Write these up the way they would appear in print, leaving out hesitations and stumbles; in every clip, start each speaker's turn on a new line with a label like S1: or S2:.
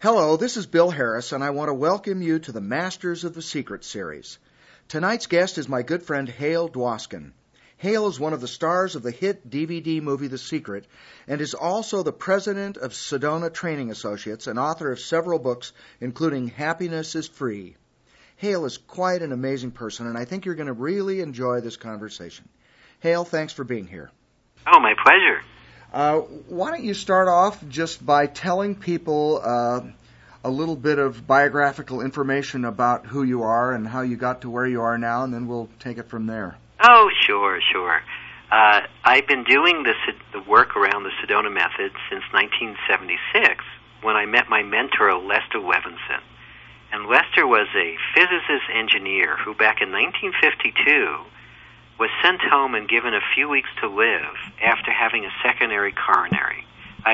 S1: Hello, this is Bill Harris, and I want to welcome you to the Masters of the Secret series. Tonight's guest is my good friend Hale Dwoskin. Hale is one of the stars of the hit DVD movie The Secret, and is also the president of Sedona Training Associates and author of several books, including Happiness is Free. Hale is quite an amazing person, and I think you're going to really enjoy this conversation. Hale, thanks for being here.
S2: Oh, my pleasure.
S1: Why don't you start off just by telling people a little bit of biographical information about who you are and how you got to where you are now, and then we'll take it from there.
S2: Oh, sure. I've been doing the work around the Sedona method since 1976, when I met my mentor, Lester Levinson. And Lester was a physicist engineer who, back in 1952, was sent home and given a few weeks to live after having a second coronary.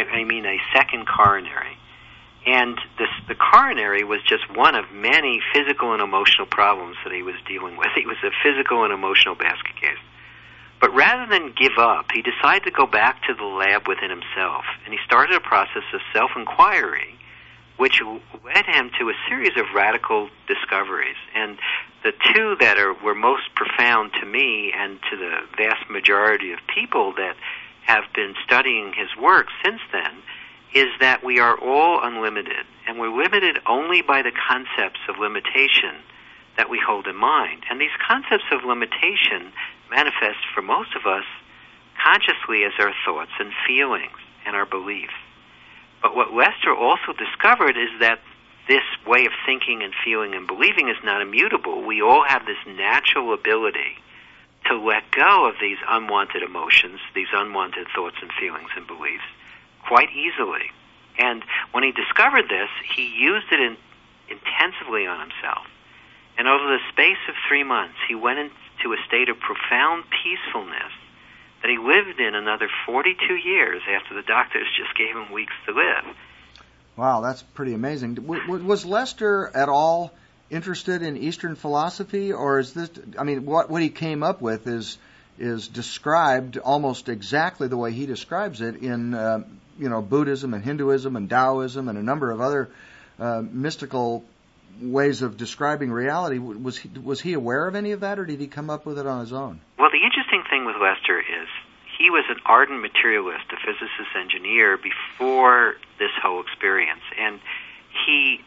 S2: And the coronary was just one of many physical and emotional problems that he was dealing with. He was a physical and emotional basket case. But rather than give up, he decided to go back to the lab within himself, and he started a process of self-inquiry, which led him to a series of radical discoveries. And the two that were most profound to me and to the vast majority of people that have been studying his work since then is that we are all unlimited, and we're limited only by the concepts of limitation that we hold in mind. And these concepts of limitation manifest for most of us consciously as our thoughts and feelings and our beliefs. But what Lester also discovered is that this way of thinking and feeling and believing is not immutable. We all have this natural ability to let go of these unwanted emotions, these unwanted thoughts and feelings and beliefs, quite easily. And when he discovered this, he used it intensively on himself. And over the space of 3 months, he went into a state of profound peacefulness that he lived in another 42 years after the doctors just gave him weeks to live.
S1: Wow, that's pretty amazing. Was Lester at all interested in Eastern philosophy, or is this? I mean, what he came up with is described almost exactly the way he describes it in Buddhism and Hinduism and Taoism and a number of other mystical ways of describing reality. Was he aware of any of that, or did he come up with it on his own?
S2: Well, the interesting thing with Lester is he was an ardent materialist, a physicist engineer before this whole experience, and he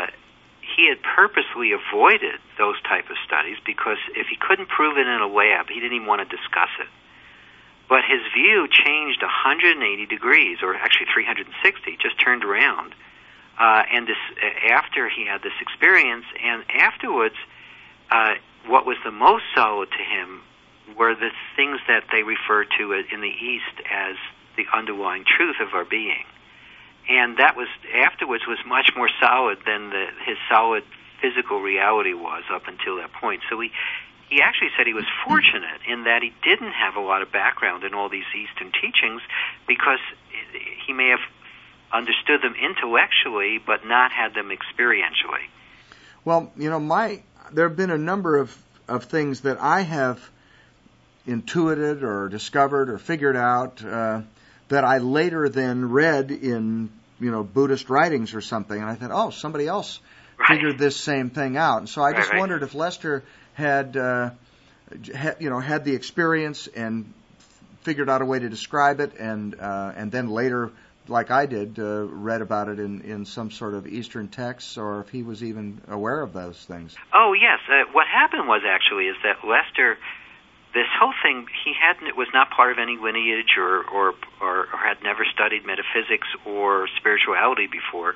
S2: had purposely avoided those type of studies because if he couldn't prove it in a lab, he didn't even want to discuss it. But his view changed 180 degrees, or actually 360, just turned around. And after he had this experience, and afterwards, what was the most solid to him were the things that they refer to in the East as the underlying truth of our being. And that was afterwards was much more solid than his solid physical reality was up until that point. So he actually said he was fortunate in that he didn't have a lot of background in all these Eastern teachings, because he may have understood them intellectually but not had them experientially.
S1: Well, there have been a number of things that I have intuited or discovered or figured out that I later then read in Buddhist writings or something, and I thought, somebody else figured this same thing out. And so I just wondered if Lester had the experience and figured out a way to describe it, and then later, like I did, read about it in some sort of Eastern texts, or if he was even aware of those things.
S2: Oh, yes. What happened was is that Lester, this whole thing, was not part of any lineage or had never studied metaphysics or spirituality before.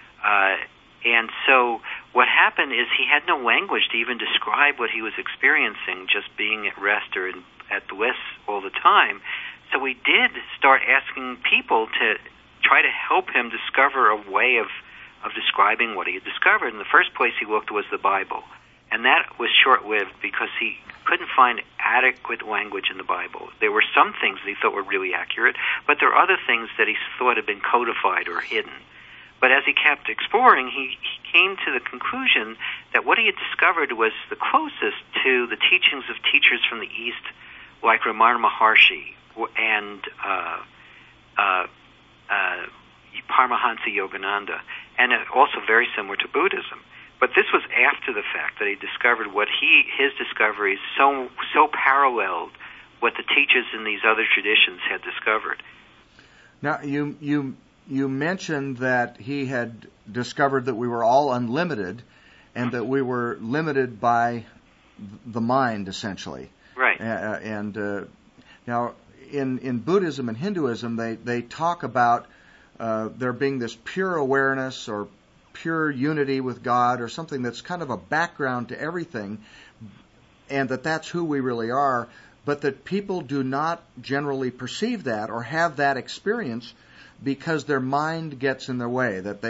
S2: And so what happened is he had no language to even describe what he was experiencing, just being at rest or at bliss all the time. So we did start asking people to try to help him discover a way of describing what he had discovered. In the first place he looked was the Bible. And that was short-lived because he couldn't find adequate language in the Bible. There were some things that he thought were really accurate, but there are other things that he thought had been codified or hidden. But as he kept exploring, he came to the conclusion that what he had discovered was the closest to the teachings of teachers from the East, like Ramana Maharshi and Paramahansa Yogananda. and also very similar to Buddhism. But this was after the fact that he discovered what his discoveries so paralleled what the teachers in these other traditions had discovered.
S1: Now, you mentioned that he had discovered that we were all unlimited, and that we were limited by the mind, essentially.
S2: Right.
S1: Now, in Buddhism and Hinduism, they talk about there being this pure awareness or pure unity with God, or something that's kind of a background to everything, and that's who we really are, but that people do not generally perceive that or have that experience because their mind gets in their way, that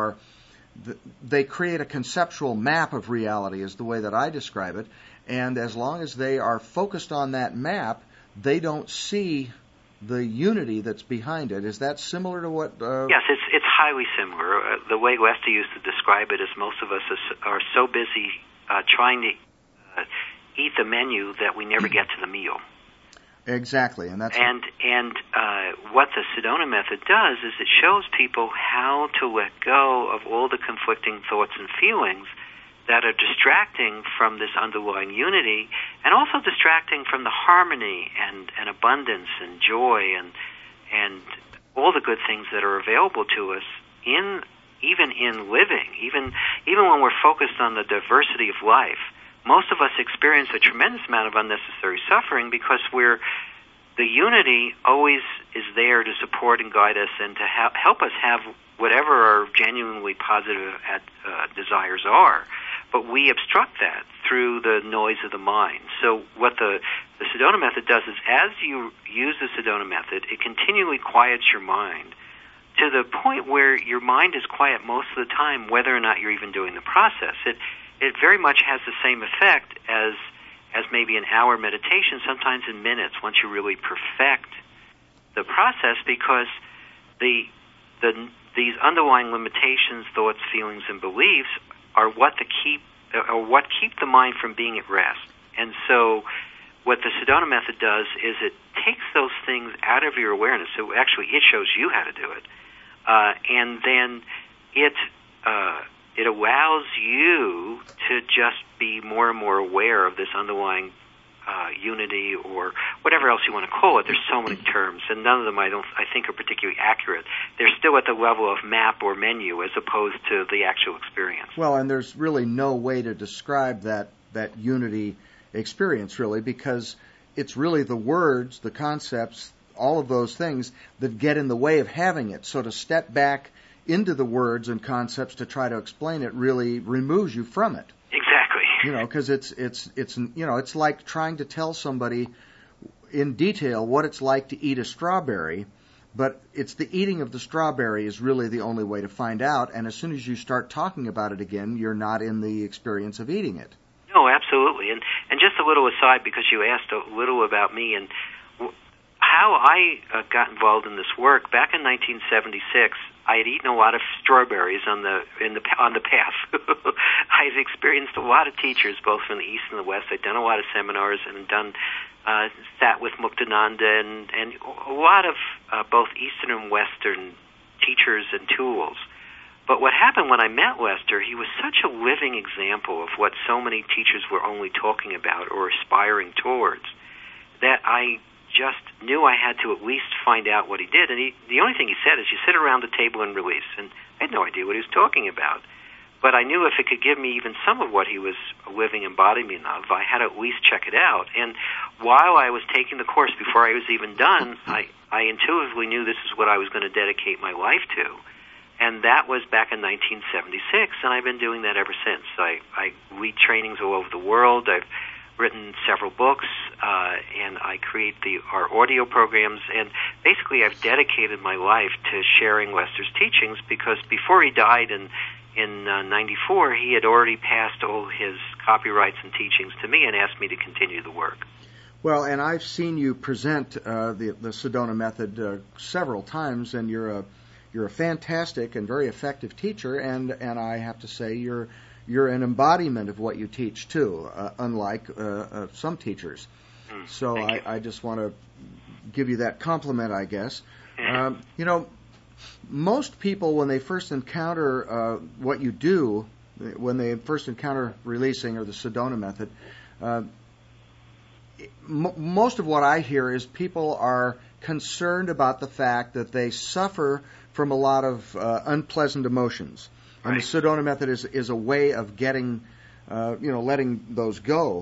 S1: they create a conceptual map of reality, is the way that I describe it, and as long as they are focused on that map, they don't see the unity that's behind it. Is that similar to what...
S2: Yes, it's highly similar. The way Lester used to describe it is most of us are so busy trying to eat the menu that we never get to the meal.
S1: Exactly, and that's...
S2: And what the Sedona method does is it shows people how to let go of all the conflicting thoughts and feelings that are distracting from this underlying unity, and also distracting from the harmony and abundance and joy and all the good things that are available to us even in living, even when we're focused on the diversity of life. Most of us experience a tremendous amount of unnecessary suffering because the unity always is there to support and guide us and to help us have whatever our genuinely positive desires are. But we obstruct that through the noise of the mind. So what the Sedona method does is, as you use the Sedona method, it continually quiets your mind to the point where your mind is quiet most of the time, whether or not you're even doing the process. It very much has the same effect as maybe an hour meditation, sometimes in minutes, once you really perfect the process, because these underlying limitations, thoughts, feelings, and beliefs are what keep the mind from being at rest. And so what the Sedona method does is it takes those things out of your awareness. So actually it shows you how to do it. And then it allows you to just be more and more aware of this underlying unity, or whatever else you want to call it. There's so many terms, and none of them I think are particularly accurate. They're still at the level of map or menu as opposed to the actual experience.
S1: Well, and there's really no way to describe that unity experience, really, because it's really the words, the concepts, all of those things that get in the way of having it. So to step back into the words and concepts to try to explain it really removes you from it.
S2: Exactly.
S1: Because it's like trying to tell somebody in detail what it's like to eat a strawberry, but it's the eating of the strawberry is really the only way to find out, and as soon as you start talking about it again, you're not in the experience of eating it.
S2: No, absolutely. And just a little aside, because you asked a little about me and how I got involved in this work. Back in 1976, I had eaten a lot of strawberries on the path. I had experienced a lot of teachers, both from the East and the West. I'd done a lot of seminars and sat with Muktananda and a lot of both Eastern and Western teachers and tools. But what happened when I met Lester, he was such a living example of what so many teachers were only talking about or aspiring towards, that I just knew I had to at least find out what he did. And the only thing he said is, you sit around the table and release. And I had no idea what he was talking about. But I knew if it could give me even some of what he was a living embodiment of, I had to at least check it out. And while I was taking the course, before I was even done, I intuitively knew this is what I was going to dedicate my life to. And that was back in 1976, and I've been doing that ever since. I lead trainings all over the world. I've written several books, and I create our audio programs, and basically I've dedicated my life to sharing Lester's teachings, because before he died in 94, he had already passed all his copyrights and teachings to me and asked me to continue the work.
S1: Well, and I've seen you present the Sedona method several times, and you're a fantastic and very effective teacher, and I have to say you're an embodiment of what you teach too, unlike some teachers. So I just want to give you that compliment, I guess. most people, when they first encounter what you do, when they first encounter releasing or the Sedona method, most of what I hear is people are concerned about the fact that they suffer from a lot of unpleasant emotions. And
S2: Right.
S1: the Sedona method is a way of getting, letting those go.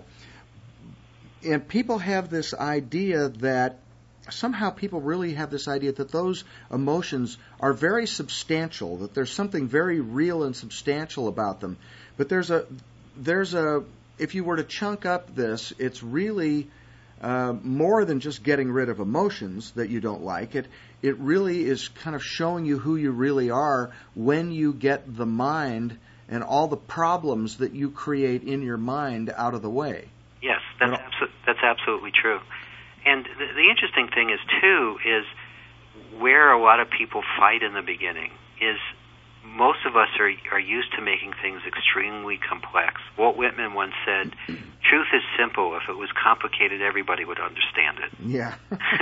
S1: And people have this idea that somehow people really have this idea that those emotions are very substantial, that there's something very real and substantial about them. But there's a if you were to chunk up this, it's really more than just getting rid of emotions that you don't like. It really is kind of showing you who you really are when you get the mind and all the problems that you create in your mind out of the way.
S2: Yes, that's absolutely true. And the interesting thing is, too, is where a lot of people fight in the beginning is most of us are used to making things extremely complex. Walt Whitman once said, "Truth is simple. If it was complicated, everybody would understand it."
S1: Yeah.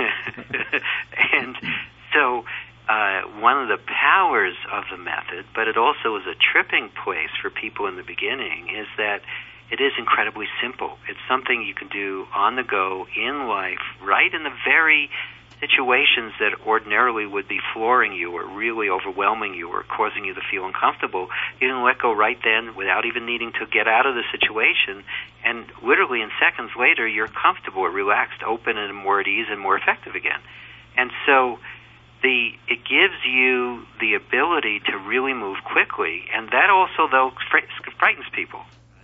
S2: And so one of the powers of the method, but it also is a tripping place for people in the beginning, is that it is incredibly simple. It's something you can do on the go, in life, right in the very situations that ordinarily would be flooring you or really overwhelming you or causing you to feel uncomfortable. You can let go right then without even needing to get out of the situation, and literally in seconds later you're comfortable or relaxed, open, and more at ease and more effective again. And so it gives you the ability to really move quickly, and that also, though, frightens people.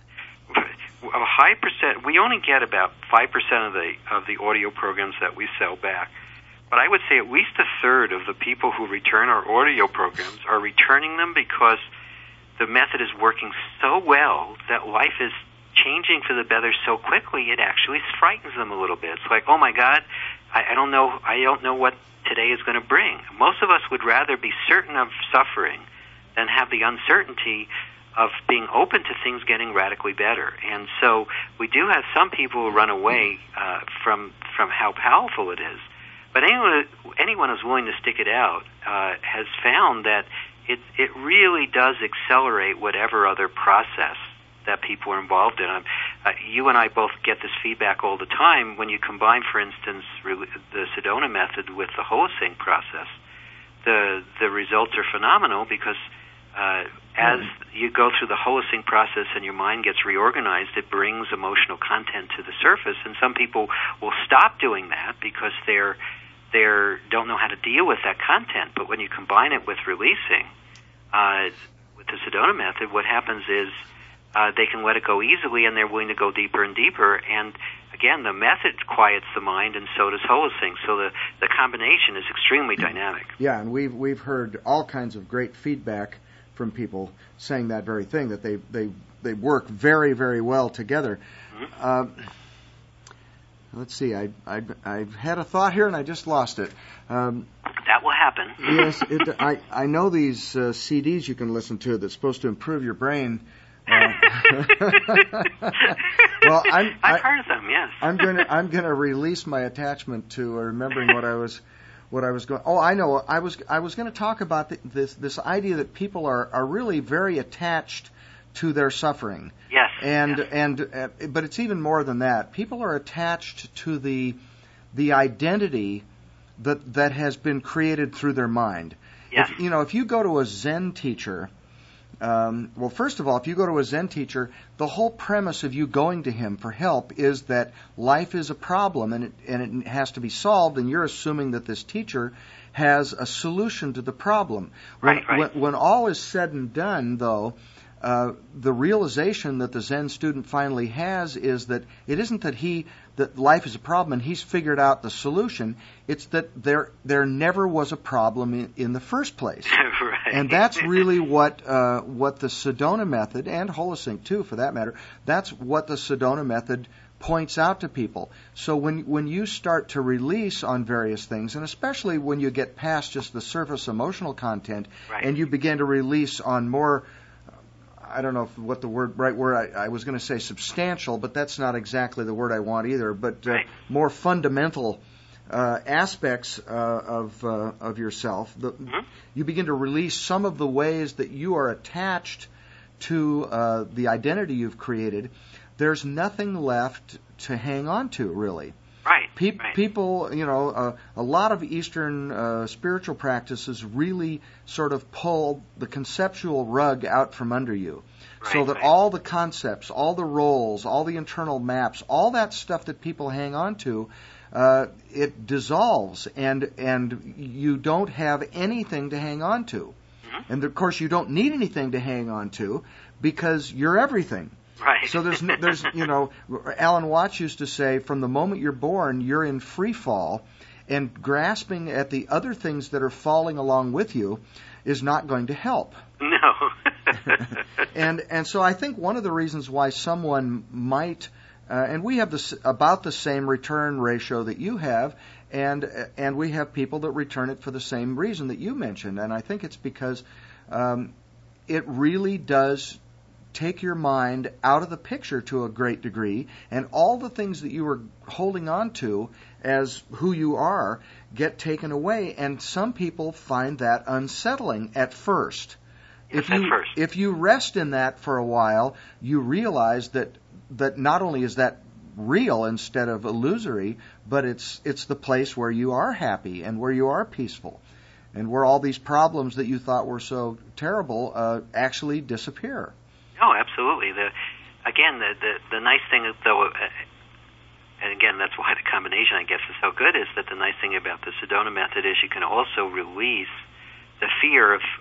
S2: A high percent, we only get about 5% of the audio programs that we sell back. But I would say at least a third of the people who return our audio programs are returning them because the method is working so well that life is changing for the better so quickly it actually frightens them a little bit. It's like, oh my God, I don't know what today is going to bring. Most of us would rather be certain of suffering than have the uncertainty of being open to things getting radically better. And so we do have some people who run away from how powerful it is. But anyone who's willing to stick it out has found that it really does accelerate whatever other process that people are involved in. You and I both get this feedback all the time when you combine, for instance, the Sedona method with the Holosync process. The results are phenomenal because as you go through the Holosync process and your mind gets reorganized, it brings emotional content to the surface. And some people will stop doing that because they don't know how to deal with that content. But when you combine it with releasing, with the Sedona method, what happens is they can let it go easily, and they're willing to go deeper and deeper. And again, the method quiets the mind, and so does Holosync. So the combination is extremely dynamic.
S1: Yeah, and we've heard all kinds of great feedback from people saying that very thing, that they work very, very well together. Mm-hmm. Let's see, I had a thought here and I just lost it.
S2: That will happen.
S1: Yes, I know these CDs you can listen to that's supposed to improve your brain. Well,
S2: I've heard of them. Yes.
S1: I'm gonna release my attachment to remembering what I was going. Oh, I know. I was going to talk about this idea that people are really very attached to their suffering.
S2: Yes.
S1: But it's even more than that. People are attached to the identity that has been created through their mind.
S2: Yes.
S1: If you go to a Zen teacher. Well, first of all, if you go to a Zen teacher, the whole premise of you going to him for help is that life is a problem and it has to be solved, and you're assuming that this teacher has a solution to the problem.
S2: Right.
S1: When all is said and done, though, the realization that the Zen student finally has is that it isn't that life is a problem and he's figured out the solution. It's that there never was a problem in the first place.
S2: Right.
S1: And that's really what the Sedona method, and Holosync too, for that matter, that's what the Sedona method points out to people. So when you start to release on various things, and especially when you get past just the surface emotional content,
S2: right,
S1: and you begin to release on more, I don't know what the right word, I was going to say substantial, but that's not exactly the word I want either, but
S2: right,
S1: more fundamental aspects of yourself. You begin to release some of the ways that you are attached to the identity you've created. There's nothing left to hang on to, really.
S2: Right.
S1: People, a lot of Eastern spiritual practices really sort of pull the conceptual rug out from under you. So that all the concepts, all the roles, all the internal maps, all that stuff that people hang on to, it dissolves, and you don't have anything to hang on to. And of course, you don't need anything to hang on to because you're everything.
S2: Right.
S1: So there's Alan Watts used to say, from the moment you're born, you're in free fall, and grasping at the other things that are falling along with you is not going to help.
S2: No.
S1: And so I think one of the reasons why someone might, and we have about the same return ratio that you have, and we have people that return it for the same reason that you mentioned, and I think it's because it really does take your mind out of the picture to a great degree, and all the things that you were holding on to as who you are get taken away, and some people find that unsettling at first. If you rest in that for a while, you realize that not only is that real instead of illusory, but it's the place where you are happy and where you are peaceful, and where all these problems that you thought were so terrible actually disappear.
S2: No, absolutely. The nice thing, though, and again, that's why the combination, I guess, is so good, is that the nice thing about the Sedona method is you can also release the fear of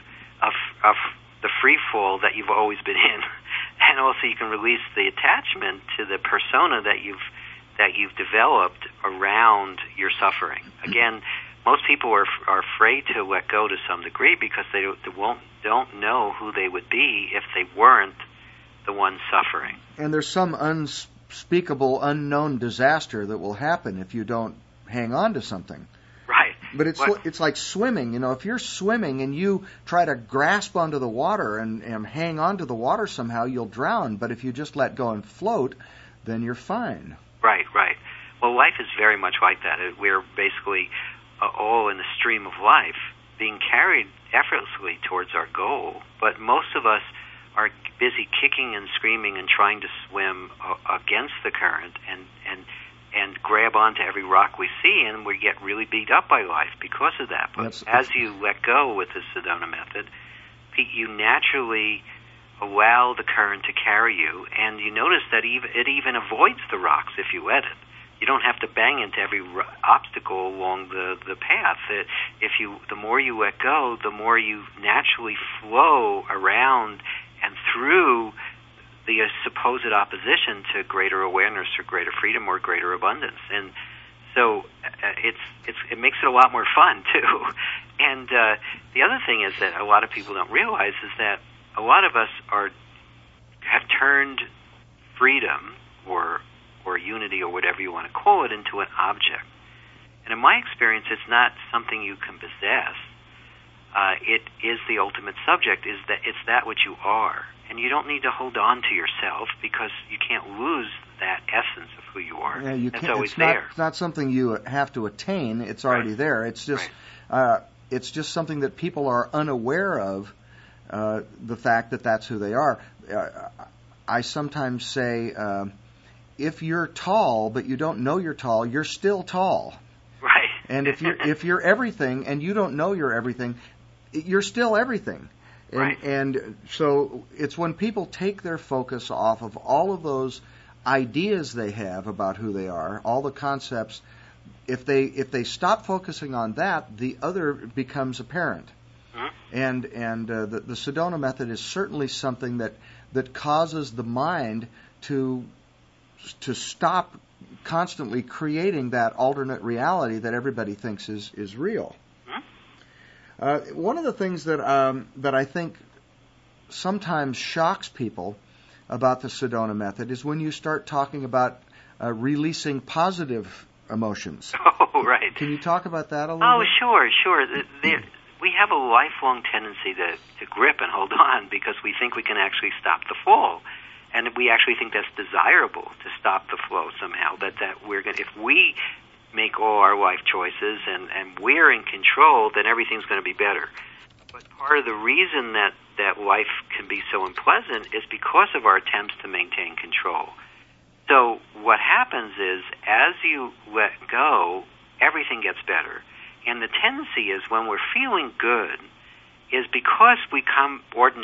S2: the free fall that you've always been in, and also you can release the attachment to the persona that you've developed around your suffering. Again, most people are afraid to let go to some degree because they don't know who they would be if they weren't the one suffering. And
S1: there's some unspeakable, unknown disaster that will happen if you don't hang on to something.
S2: Right.
S1: But it's like swimming. If you're swimming and you try to grasp onto the water and hang on to the water somehow, you'll drown. But if you just let go and float, then you're fine.
S2: Right. Well, life is very much like that. We're basically all in the stream of life, being carried effortlessly towards our goal. But most of us are busy kicking and screaming and trying to swim against the current and grab onto every rock we see, and we get really beat up by life because of that. But as you let go with the Sedona method, you naturally allow the current to carry you, and you notice that it even avoids the rocks if you let it. You don't have to bang into every obstacle along the path. The more you let go, the more you naturally flow around and through the supposed opposition to greater awareness or greater freedom or greater abundance. And so it makes it a lot more fun too. And the other thing is that a lot of people don't realize is that a lot of us have turned freedom or unity or whatever you want to call it into an object. And in my experience, it's not something you can possess. It is the ultimate subject. It's that which you are. And you don't need to hold on to yourself because you can't lose that essence of who you are.
S1: Yeah, you
S2: it's
S1: can't,
S2: always
S1: it's
S2: there.
S1: It's not something you have to attain. It's already there. It's just it's just something that people are unaware of, the fact that that's who they are. I sometimes say, if you're tall but you don't know you're tall, you're still tall.
S2: Right.
S1: And if you're everything and you don't know you're everything, you're still everything. And so it's when people take their focus off of all of those ideas they have about who they are, all the concepts, if they stop focusing on that, the other becomes apparent. And the Sedona method is certainly something that causes the mind to stop constantly creating that alternate reality that everybody thinks is real. One of the things that I think sometimes shocks people about the Sedona method is when you start talking about releasing positive emotions.
S2: Oh, right.
S1: Can you talk about that a little bit?
S2: Oh, sure. We have a lifelong tendency to grip and hold on because we think we can actually stop the fall. And we actually think that's desirable to stop the flow somehow. That we're going, if we make all our life choices and we're in control, then everything's going to be better. But part of the reason that life can be so unpleasant is because of our attempts to maintain control. So what happens is, as you let go, everything gets better. And the tendency is, when we're feeling good, is because we come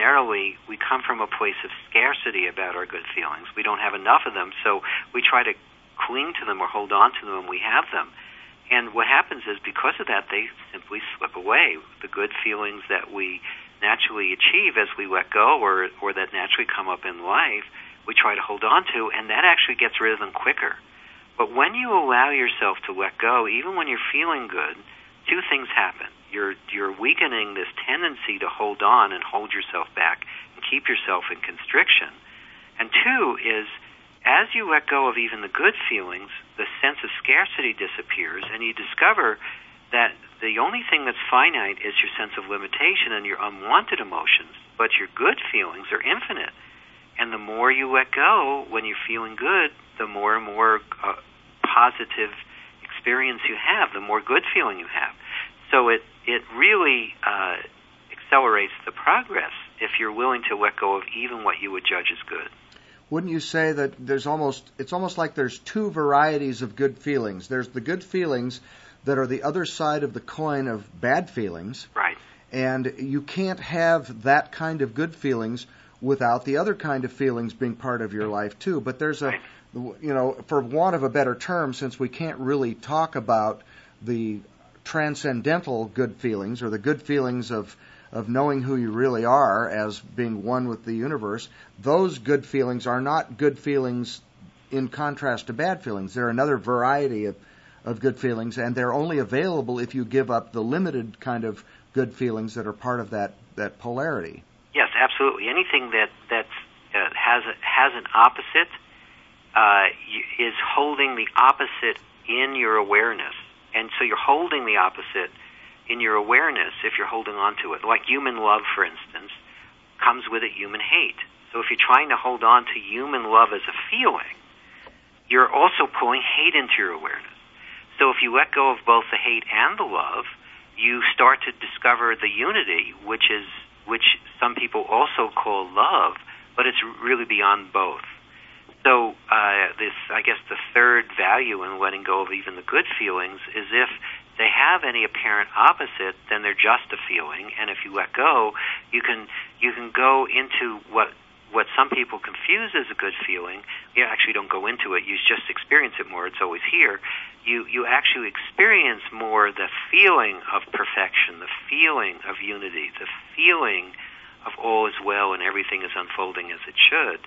S2: from a place of scarcity about our good feelings. We don't have enough of them, so we try to cling to them or hold on to them when we have them. And what happens is, because of that, they simply slip away. The good feelings that we naturally achieve as we let go, or that naturally come up in life, we try to hold on to, and that actually gets rid of them quicker. But when you allow yourself to let go, even when you're feeling good, two things happen. You're weakening this tendency to hold on and hold yourself back and keep yourself in constriction. And two is, as you let go of even the good feelings, the sense of scarcity disappears, and you discover that the only thing that's finite is your sense of limitation and your unwanted emotions, but your good feelings are infinite. And the more you let go when you're feeling good, the more and more positive experience you have, the more good feeling you have. So it really accelerates the progress if you're willing to let go of even what you would judge as good.
S1: Wouldn't you say that it's almost like there's two varieties of good feelings? There's the good feelings that are the other side of the coin of bad feelings.
S2: Right.
S1: And you can't have that kind of good feelings without the other kind of feelings being part of your life too. But there's for want of a better term, since we can't really talk about the transcendental good feelings, or the good feelings of knowing who you really are as being one with the universe, those good feelings are not good feelings in contrast to bad feelings. They're another variety of good feelings, and they're only available if you give up the limited kind of good feelings that are part of that polarity.
S2: Yes, absolutely. Anything that has an opposite is holding the opposite in your awareness. And so you're holding the opposite in your awareness if you're holding on to it. Like human love, for instance, comes with it human hate. So if you're trying to hold on to human love as a feeling, you're also pulling hate into your awareness. So if you let go of both the hate and the love, you start to discover the unity, which some people also call love, but it's really beyond both. So I guess the third value in letting go of even the good feelings is, if they have any apparent opposite, then they're just a feeling. And if you let go, you can go into what some people confuse as a good feeling. You actually don't go into it. You just experience it more. It's always here. You actually experience more the feeling of perfection, the feeling of unity, the feeling of all is well and everything is unfolding as it should.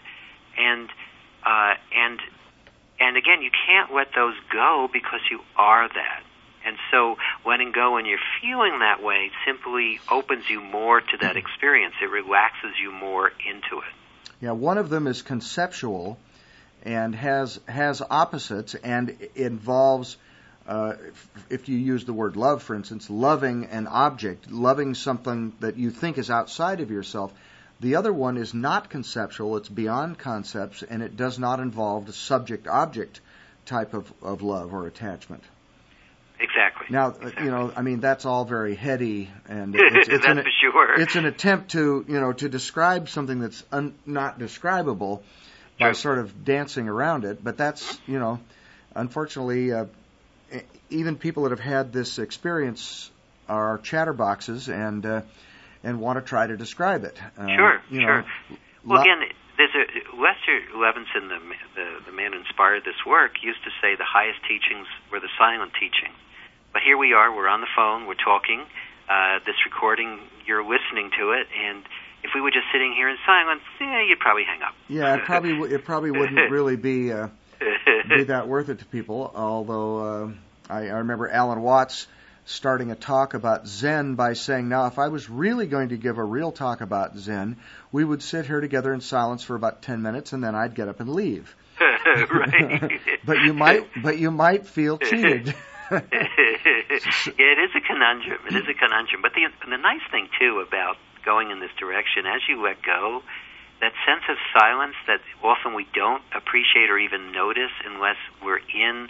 S2: And again, you can't let those go because you are that. And so letting go when you're feeling that way simply opens you more to that experience. It relaxes you more into it.
S1: Yeah, one of them is conceptual and has opposites, and involves, if you use the word love, for instance, loving an object, loving something that you think is outside of yourself. The other one is not conceptual, it's beyond concepts, and it does not involve the subject-object type of love or attachment.
S2: Exactly.
S1: Now,
S2: exactly.
S1: That's all very heady, and
S2: that's for sure.
S1: It's an attempt to describe something that's not describable by sort of dancing around it. But that's, unfortunately, even people that have had this experience are chatterboxes and want to try to describe it.
S2: Sure. Well, again, there's Lester Levinson, the man who inspired this work, used to say the highest teachings were the silent teachings. But here we are, we're on the phone, we're talking, this recording, you're listening to it, and if we were just sitting here in silence, you'd probably hang up.
S1: Yeah, it probably wouldn't really be that worth it to people, although I remember Alan Watts starting a talk about Zen by saying, now, if I was really going to give a real talk about Zen, we would sit here together in silence for about 10 minutes, and then I'd get up and leave.
S2: Right.
S1: But you might feel cheated.
S2: Yeah, it is a conundrum. But the nice thing, too, about going in this direction, as you let go, that sense of silence that often we don't appreciate or even notice unless we're in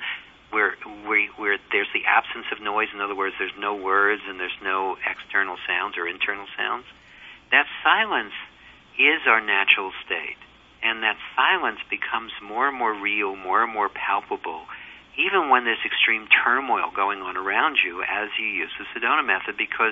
S2: where there's the absence of noise. In other words, there's no words and there's no external sounds or internal sounds. That silence is our natural state, and that silence becomes more and more real, more and more palpable, even when there's extreme turmoil going on around you as you use the Sedona method, because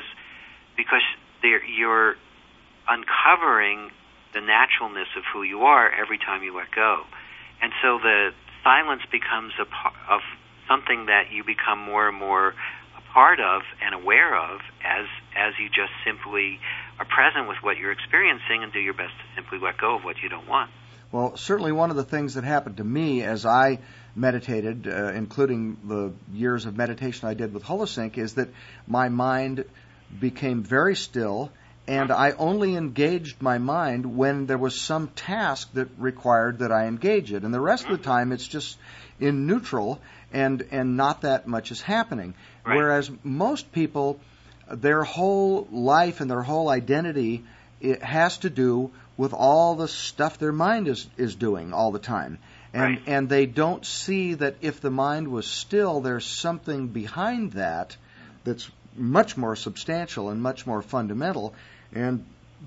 S2: you're uncovering the naturalness of who you are every time you let go. And so the silence becomes of something that you become more and more a part of and aware of as you just simply are present with what you're experiencing and do your best to simply let go of what you don't want.
S1: Well, certainly one of the things that happened to me as I meditated, including the years of meditation I did with Holosync, is that my mind became very still, and I only engaged my mind when there was some task that required that I engage it. And the rest of the time, it's just in neutral, and not that much is happening.
S2: Right.
S1: Whereas most people, their whole life and their whole identity, it has to do with all the stuff their mind is doing all the time. And they don't see that if the mind was still, there's something behind that that's much more substantial and much more fundamental. And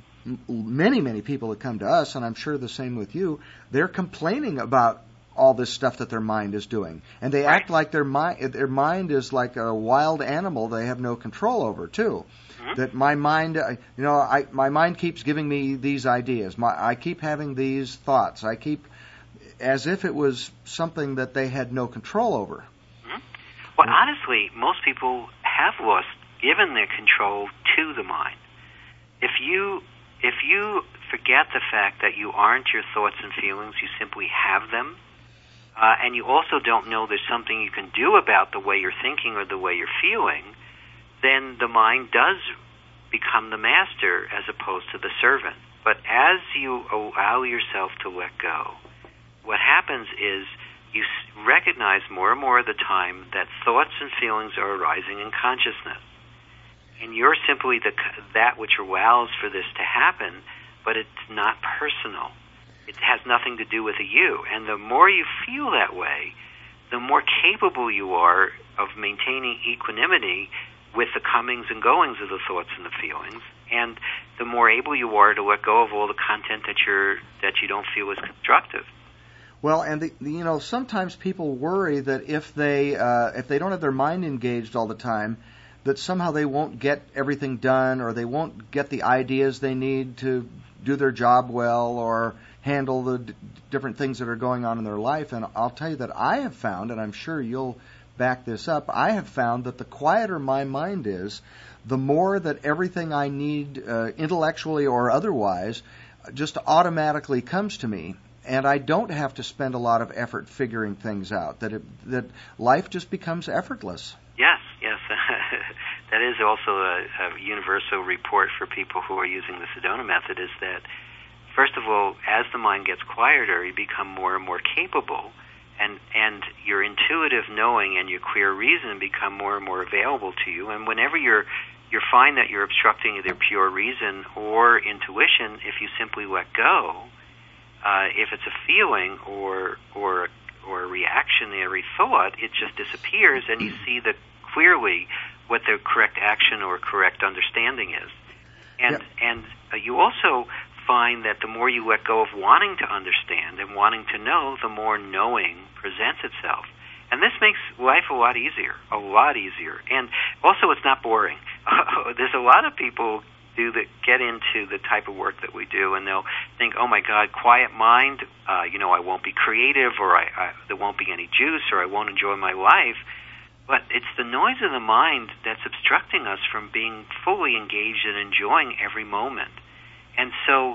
S1: many, many people that come to us, and I'm sure the same with you, they're complaining about all this stuff that their mind is doing. And they act like their mind is like a wild animal they have no control over, too. That my mind, my mind keeps giving me these ideas. I keep having these thoughts. I keep, as if it was something that they had no control over.
S2: Well, honestly, most people have given their control to the mind. If you forget the fact that you aren't your thoughts and feelings, you simply have them, and you also don't know there's something you can do about the way you're thinking or the way you're feeling, then the mind does become the master as opposed to the servant. But as you allow yourself to let go, what happens is you recognize more and more of the time that thoughts and feelings are arising in consciousness. And you're simply that which allows for this to happen, but it's not personal. It has nothing to do with a you. And the more you feel that way, the more capable you are of maintaining equanimity with the comings and goings of the thoughts and the feelings, and the more able you are to let go of all the content that you don't feel is constructive.
S1: Well, and sometimes people worry that if they don't have their mind engaged all the time, that somehow they won't get everything done, or they won't get the ideas they need to do their job well, or handle the different things that are going on in their life. And I'll tell you that I have found, and I'm sure you'll back this up, I have found that the quieter my mind is, the more that everything I need, intellectually or otherwise, just automatically comes to me. And I don't have to spend a lot of effort figuring things out, that life just becomes effortless.
S2: Yes. That is also a universal report for people who are using the Sedona method, is that, first of all, as the mind gets quieter, you become more and more capable, and your intuitive knowing and your clear reason become more and more available to you. And whenever you find that you're obstructing either pure reason or intuition, if you simply let go, if it's a feeling or a reactionary thought, it just disappears, and you see clearly what the correct action or correct understanding is. And you also find that the more you let go of wanting to understand and wanting to know, the more knowing presents itself. And this makes life a lot easier. And also, it's not boring. There's a lot of people get into the type of work that we do, and they'll think, oh my God, quiet mind, I won't be creative, or there won't be any juice, or I won't enjoy my life. But it's the noise of the mind that's obstructing us from being fully engaged and enjoying every moment. And so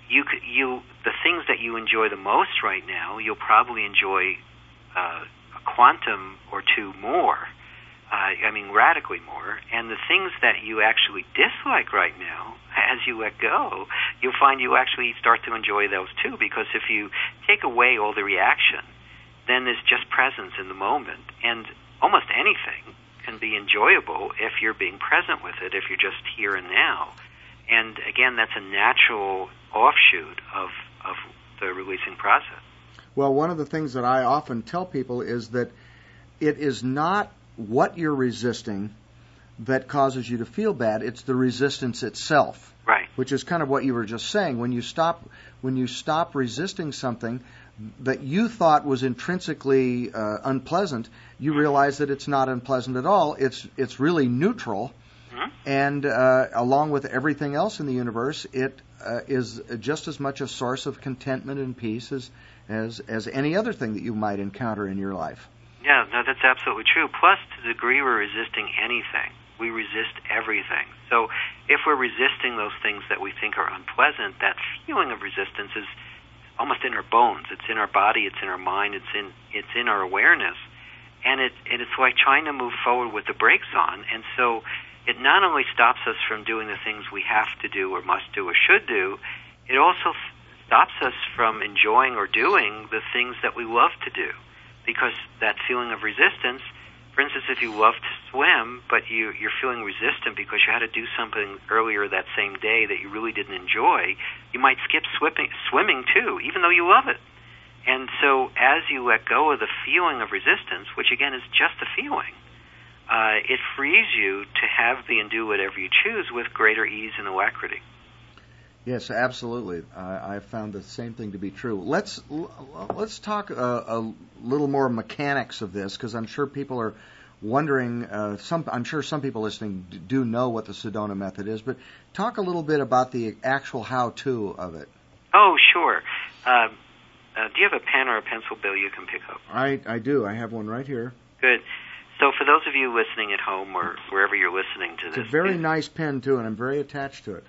S2: the things that you enjoy the most right now, you'll probably enjoy a quantum or two more. Radically more. And the things that you actually dislike right now, as you let go, you'll find you actually start to enjoy those too, because if you take away all the reaction, then there's just presence in the moment. And almost anything can be enjoyable if you're being present with it, if you're just here and now. And again, that's a natural offshoot of the releasing process.
S1: Well, one of the things that I often tell people is that it is not what you're resisting that causes you to feel bad. It's the resistance itself.
S2: Right.
S1: Which is kind of what you were just saying. When you stop resisting something that you thought was intrinsically unpleasant, you realize that it's not unpleasant at all. It's really neutral. And along with everything else in the universe, it is just as much a source of contentment and peace as any other thing that you might encounter in your life.
S2: Yeah, no, that's absolutely true. Plus, to the degree we're resisting anything, we resist everything. So if we're resisting those things that we think are unpleasant, that feeling of resistance is almost in our bones. It's in our body. It's in our mind. It's in our awareness. And it's like trying to move forward with the brakes on. And so it not only stops us from doing the things we have to do or must do or should do, it also stops us from enjoying or doing the things that we love to do. Because that feeling of resistance, for instance, if you love to swim, but you're feeling resistant because you had to do something earlier that same day that you really didn't enjoy, you might skip swimming too, even though you love it. And so as you let go of the feeling of resistance, which again is just a feeling, it frees you to have, be, and do whatever you choose with greater ease and alacrity.
S1: Yes, absolutely. I've found the same thing to be true. Let's talk a little more mechanics of this, because I'm sure people are wondering. I'm sure some people listening do know what the Sedona method is, but talk a little bit about the actual how-to of it.
S2: Oh, sure. Do you have a pen or a pencil, Bill, you can pick up?
S1: I do. I have one right here.
S2: Good. So for those of you listening at home or wherever you're listening to this...
S1: It's a very nice pen, too, and I'm very attached to it.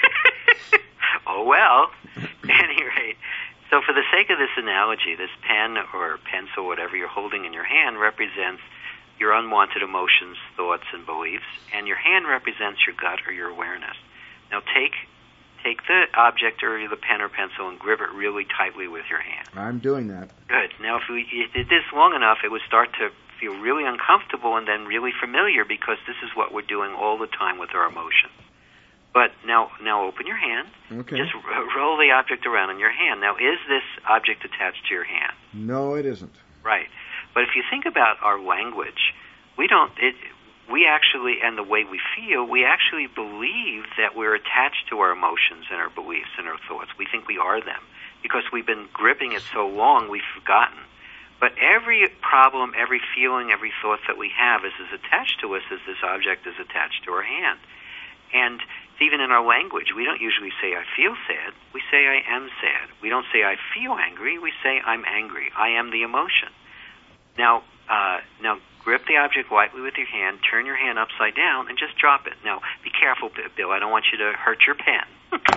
S2: Oh, well, at any rate. So for the sake of this analogy, this pen or pencil, whatever you're holding in your hand, represents your unwanted emotions, thoughts, and beliefs, and your hand represents your gut or your awareness. Now take the object or the pen or pencil and grip it really tightly with your hand.
S1: I'm doing that.
S2: Good. Now, if you did this long enough, it would start to feel really uncomfortable and then really familiar, because this is what we're doing all the time with our emotions. But now open your hand.
S1: Okay.
S2: Just roll the object around in your hand. Now, is this object attached to your hand?
S1: No, it isn't.
S2: Right. But if you think about our language, we actually, and the way we feel, we actually believe that we're attached to our emotions and our beliefs and our thoughts. We think we are them because we've been gripping it so long we've forgotten. But every problem, every feeling, every thought that we have is as attached to us as this object is attached to our hand. And even in our language, we don't usually say, I feel sad. We say, I am sad. We don't say, I feel angry. We say, I'm angry. I am the emotion. Now grip the object lightly with your hand, turn your hand upside down, and just drop it. Now, be careful, Bill. I don't want you to hurt your pen.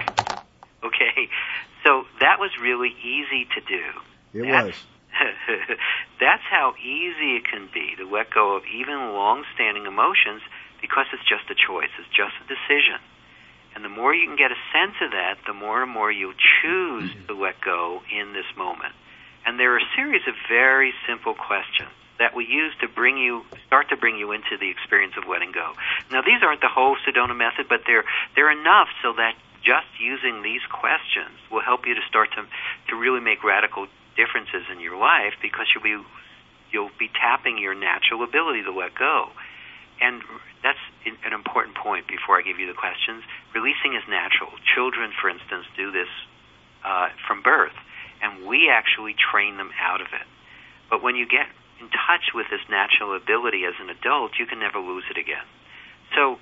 S2: Okay? So that was really easy to do.
S1: It was.
S2: That's how easy it can be to let go of even long-standing emotions, because it's just a choice. It's just a decision. And the more you can get a sense of that, the more and more you'll choose to let go in this moment. And there are a series of very simple questions that we use to start to bring you into the experience of letting go. Now, these aren't the whole Sedona method, but they're enough so that just using these questions will help you to start to really make radical differences in your life, because you'll be tapping your natural ability to let go. And that's an important point before I give you the questions. Releasing is natural. Children, for instance, do this from birth, and we actually train them out of it. But when you get in touch with this natural ability as an adult, you can never lose it again. So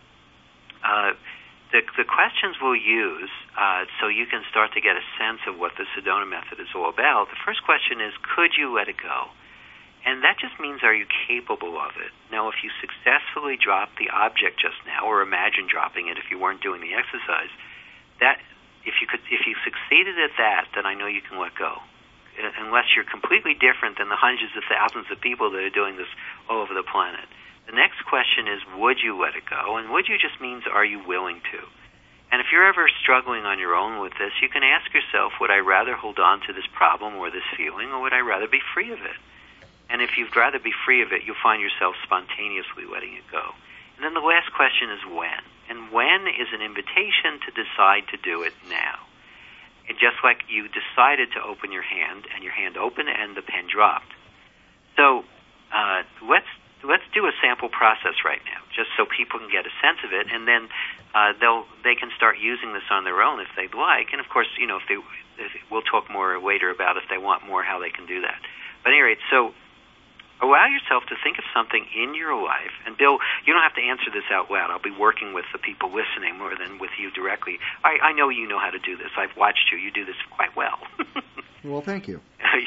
S2: the questions we'll use so you can start to get a sense of what the Sedona method is all about. The first question is, could you let it go? And that just means, are you capable of it? Now, if you successfully drop the object just now, or imagine dropping it if you weren't doing the exercise, that if you succeeded at that, then I know you can let go. Unless you're completely different than the hundreds of thousands of people that are doing this all over the planet. The next question is, would you let it go? And would you just means, are you willing to? And if you're ever struggling on your own with this, you can ask yourself, would I rather hold on to this problem or this feeling, or would I rather be free of it? And if you'd rather be free of it, you'll find yourself spontaneously letting it go. And then the last question is when. And when is an invitation to decide to do it now. And just like you decided to open your hand, and your hand opened and the pen dropped. So let's do a sample process right now, just so people can get a sense of it, and then they can start using this on their own if they'd like. And of course, we'll talk more later about if they want more how they can do that. But at any rate, so allow yourself to think of something in your life. And Bill, you don't have to answer this out loud. I'll be working with the people listening more than with you directly. I know you know how to do this. I've watched you. You do this quite well.
S1: Well, thank you.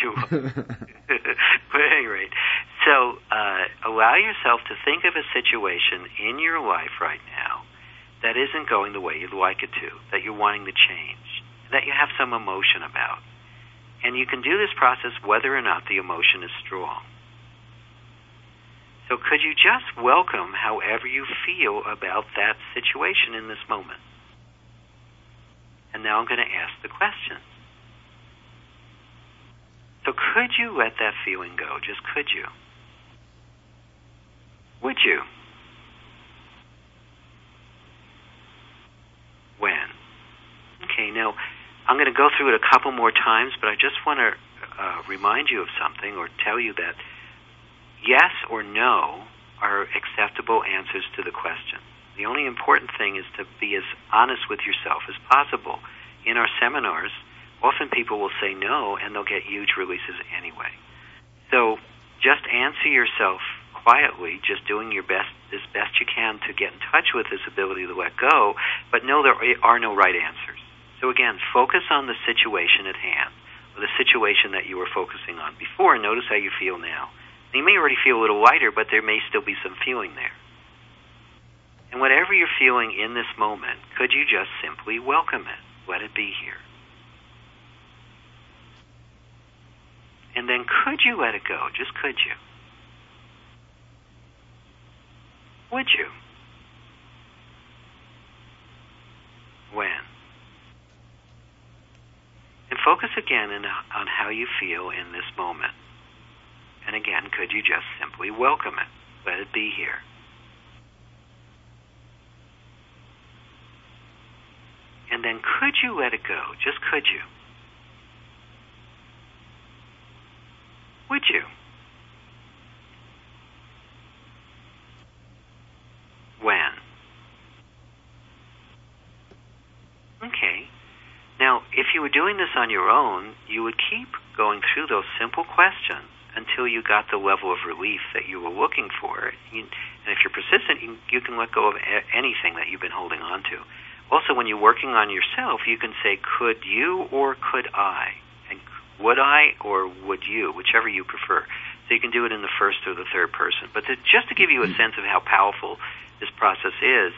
S2: But at any rate, so allow yourself to think of a situation in your life right now that isn't going the way you'd like it to, that you're wanting to change, that you have some emotion about. And you can do this process whether or not the emotion is strong. So could you just welcome however you feel about that situation in this moment? And now I'm going to ask the question. So could you let that feeling go? Just could you? Would you? When? Okay, now I'm going to go through it a couple more times, but I just want to remind you of something or tell you that yes or no are acceptable answers to the question. The only important thing is to be as honest with yourself as possible. In our seminars, often people will say no, and they'll get huge releases anyway. So just answer yourself quietly, just doing your best, as best you can to get in touch with this ability to let go, but know there are no right answers. So again, focus on the situation at hand, or the situation that you were focusing on before, and notice how you feel now. You may already feel a little lighter, but there may still be some feeling there. And whatever you're feeling in this moment, could you just simply welcome it? Let it be here. And then could you let it go? Just could you? Would you? When? And focus again on how you feel in this moment. And again, could you just simply welcome it? Let it be here. And then could you let it go? Just could you? Would you? When? Okay. Now, if you were doing this on your own, you would keep going through those simple questions until you got the level of relief that you were looking for. And if you're persistent, you can let go of anything that you've been holding on to. Also, when you're working on yourself, you can say, could you or could I? And would I or would you, whichever you prefer. So you can do it in the first or the third person. But just to give you a sense of how powerful this process is,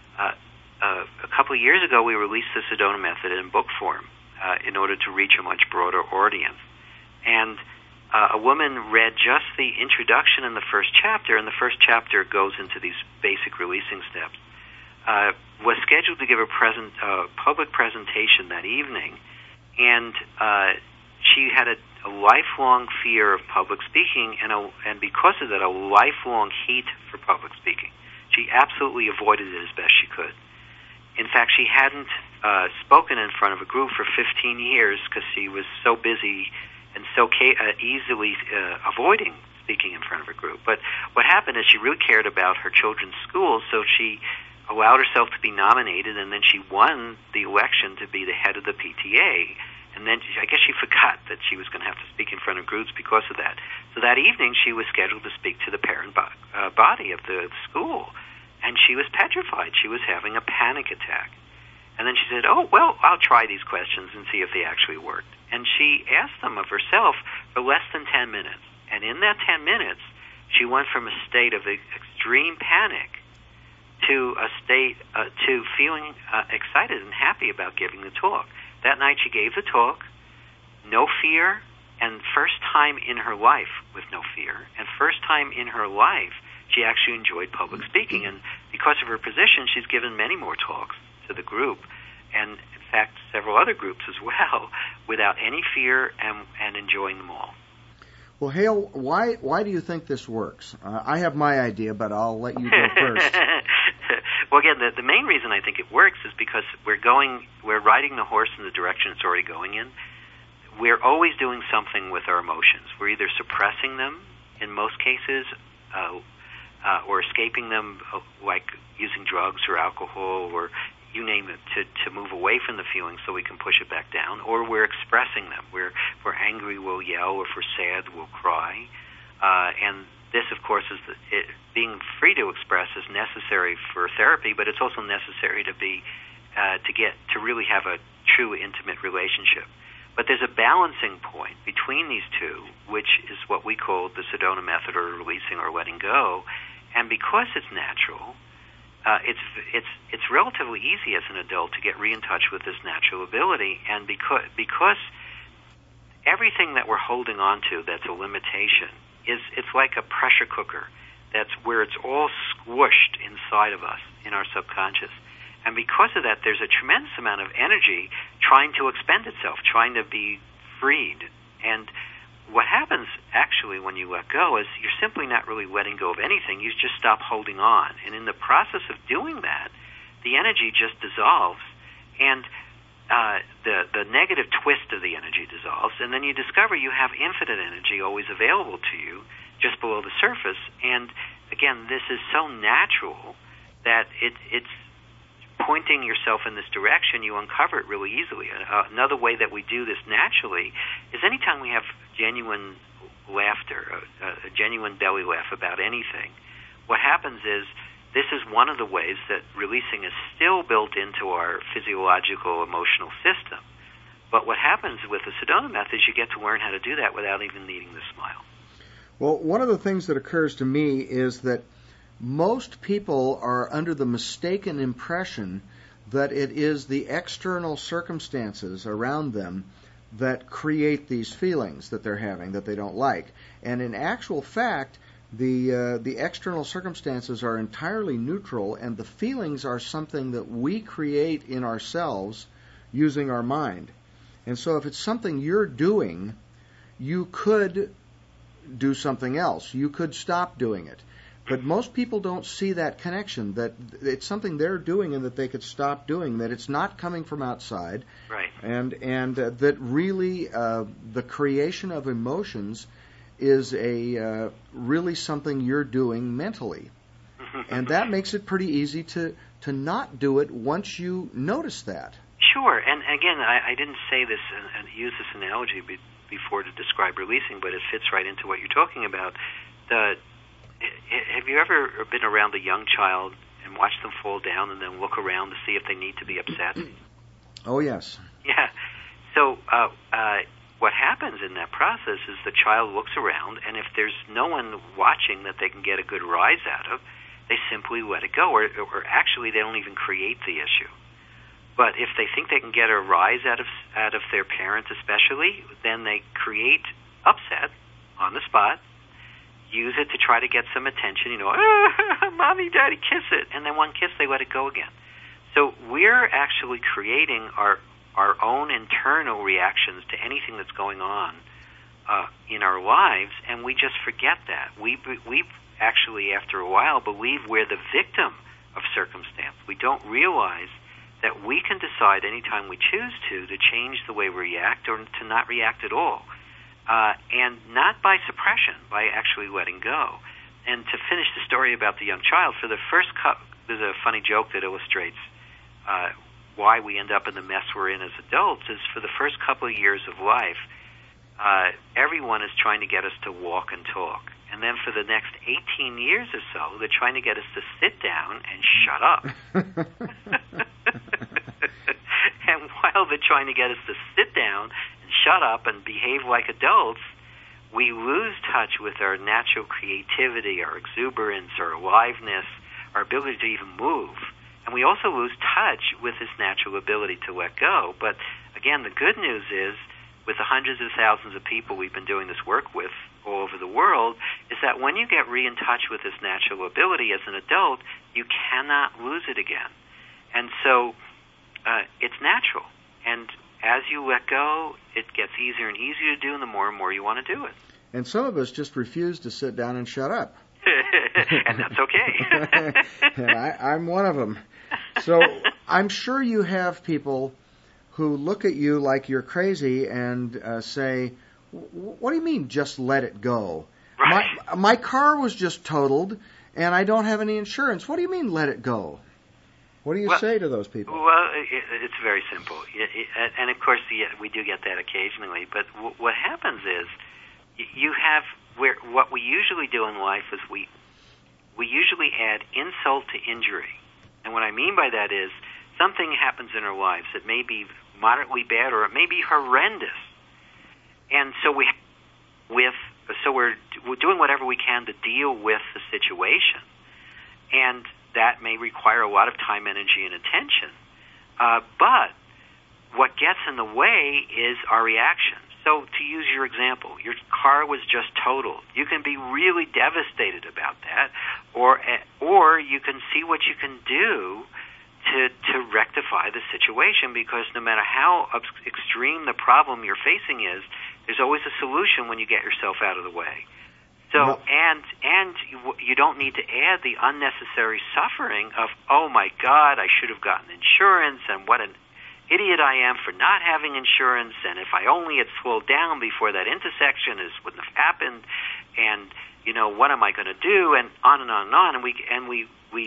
S2: a couple of years ago we released the Sedona method in book form in order to reach a much broader audience. And a woman read just the introduction in the first chapter, and the first chapter goes into these basic releasing steps. Was scheduled to give a public presentation that evening, and she had a lifelong fear of public speaking, and because of that, a lifelong hate for public speaking. She absolutely avoided it as best she could. In fact, she hadn't spoken in front of a group for 15 years because she was so busy and so easily avoiding speaking in front of a group. But what happened is she really cared about her children's schools, so she allowed herself to be nominated, and then she won the election to be the head of the PTA. And then I guess she forgot that she was going to have to speak in front of groups because of that. So that evening she was scheduled to speak to the parent body of the school, and she was petrified. She was having a panic attack. And then she said, oh, well, I'll try these questions and see if they actually worked. And she asked them of herself for less than 10 minutes. And in that 10 minutes, she went from a state of extreme panic to a state to feeling excited and happy about giving the talk. That night she gave the talk, no fear, and first time in her life with no fear, and first time in her life she actually enjoyed public speaking. And because of her position, she's given many more talks to the group, and in fact several other groups as well, without any fear and enjoying them all.
S1: Well, Hale, why do you think this works? I have my idea, but I'll let you go first.
S2: Well, again, the main reason I think it works is because we're riding the horse in the direction it's already going in. We're always doing something with our emotions. We're either suppressing them in most cases, or escaping them, like using drugs or alcohol or you name it, to move away from the feeling so we can push it back down, or we're expressing them. If we're angry, we'll yell. If we're sad, we'll cry. And this, of course, being free to express is necessary for therapy, but it's also necessary to really have a true intimate relationship. But there's a balancing point between these two, which is what we call the Sedona method, or releasing or letting go. And because it's natural, it's relatively easy as an adult to get in touch with this natural ability. And because everything that we're holding on to that's a limitation it's like a pressure cooker. That's where it's all squished inside of us in our subconscious. And because of that, there's a tremendous amount of energy trying to expend itself, trying to be freed. And what happens actually when you let go is you're simply not really letting go of anything. You just stop holding on. And in the process of doing that, the energy just dissolves, and the negative twist of the energy dissolves, and then you discover you have infinite energy always available to you just below the surface. And again, this is so natural that it's pointing yourself in this direction. You uncover it really easily. Another way that we do this naturally is anytime we have genuine laughter, a genuine belly laugh about anything, what happens is this is one of the ways that releasing is still built into our physiological emotional system. But what happens with the Sedona method is you get to learn how to do that without even needing to smile.
S1: Well, one of the things that occurs to me is that most people are under the mistaken impression that it is the external circumstances around them that create these feelings that they're having that they don't like. And in actual fact, the external circumstances are entirely neutral, and the feelings are something that we create in ourselves using our mind. And so if it's something you're doing, you could do something else. You could stop doing it. But most people don't see that connection, that it's something they're doing and that they could stop doing, that it's not coming from outside.
S2: Right.
S1: And that really the creation of emotions is really something you're doing mentally. And that makes it pretty easy to not do it once you notice that.
S2: Sure. And again, I didn't say this and use this analogy before to describe releasing, but it fits right into what you're talking about. Have you ever been around a young child and watched them fall down and then look around to see if they need to be upset?
S1: Oh, yes.
S2: Yeah. So what happens in that process is the child looks around, and if there's no one watching that they can get a good rise out of, they simply let it go, or actually they don't even create the issue. But if they think they can get a rise out of their parent especially, then they create upset on the spot, use it to try to get some attention, mommy, daddy, kiss it. And then one kiss, they let it go again. So we're actually creating our own internal reactions to anything that's going on in our lives, and we just forget that. We actually, after a while, believe we're the victim of circumstance. We don't realize that we can decide anytime we choose to change the way we react or to not react at all. And not by suppression, by actually letting go. And to finish the story about the young child, for the first there's a funny joke that illustrates why we end up in the mess we're in as adults, is for the first couple of years of life, everyone is trying to get us to walk and talk. And then for the next 18 years or so, they're trying to get us to sit down and shut up. And while they're trying to get us to sit down and shut up and behave like adults, we lose touch with our natural creativity, our exuberance, our aliveness, our ability to even move. And we also lose touch with this natural ability to let go. But again, the good news is, with the hundreds of thousands of people we've been doing this work with all over the world, is that when you get in touch with this natural ability as an adult, you cannot lose it again. And so it's natural. And as you let go, it gets easier and easier to do, and the more you want to do it.
S1: And some of us just refuse to sit down and shut up.
S2: And that's okay.
S1: And I'm one of them. So I'm sure you have people who look at you like you're crazy and say, what do you mean just let it go?
S2: Right.
S1: My car was just totaled, and I don't have any insurance. What do you mean, let it go? What do you say to those people?
S2: Well, it's very simple. And, of course, we do get that occasionally. But what happens is you have what we usually do in life is we usually add insult to injury. And what I mean by that is something happens in our lives that may be moderately bad or it may be horrendous. And so we're doing whatever we can to deal with the situation. And that may require a lot of time, energy, and attention. But what gets in the way is our reaction. So to use your example, your car was just totaled. You can be really devastated about that, or you can see what you can do to rectify the situation, because no matter how extreme the problem you're facing is, there's always a solution when you get yourself out of the way. So, and you don't need to add the unnecessary suffering of, oh my God, I should have gotten insurance, and what an idiot I am for not having insurance, and if I only had slowed down before that intersection, this wouldn't have happened, and what am I going to do, and on and on and on, and we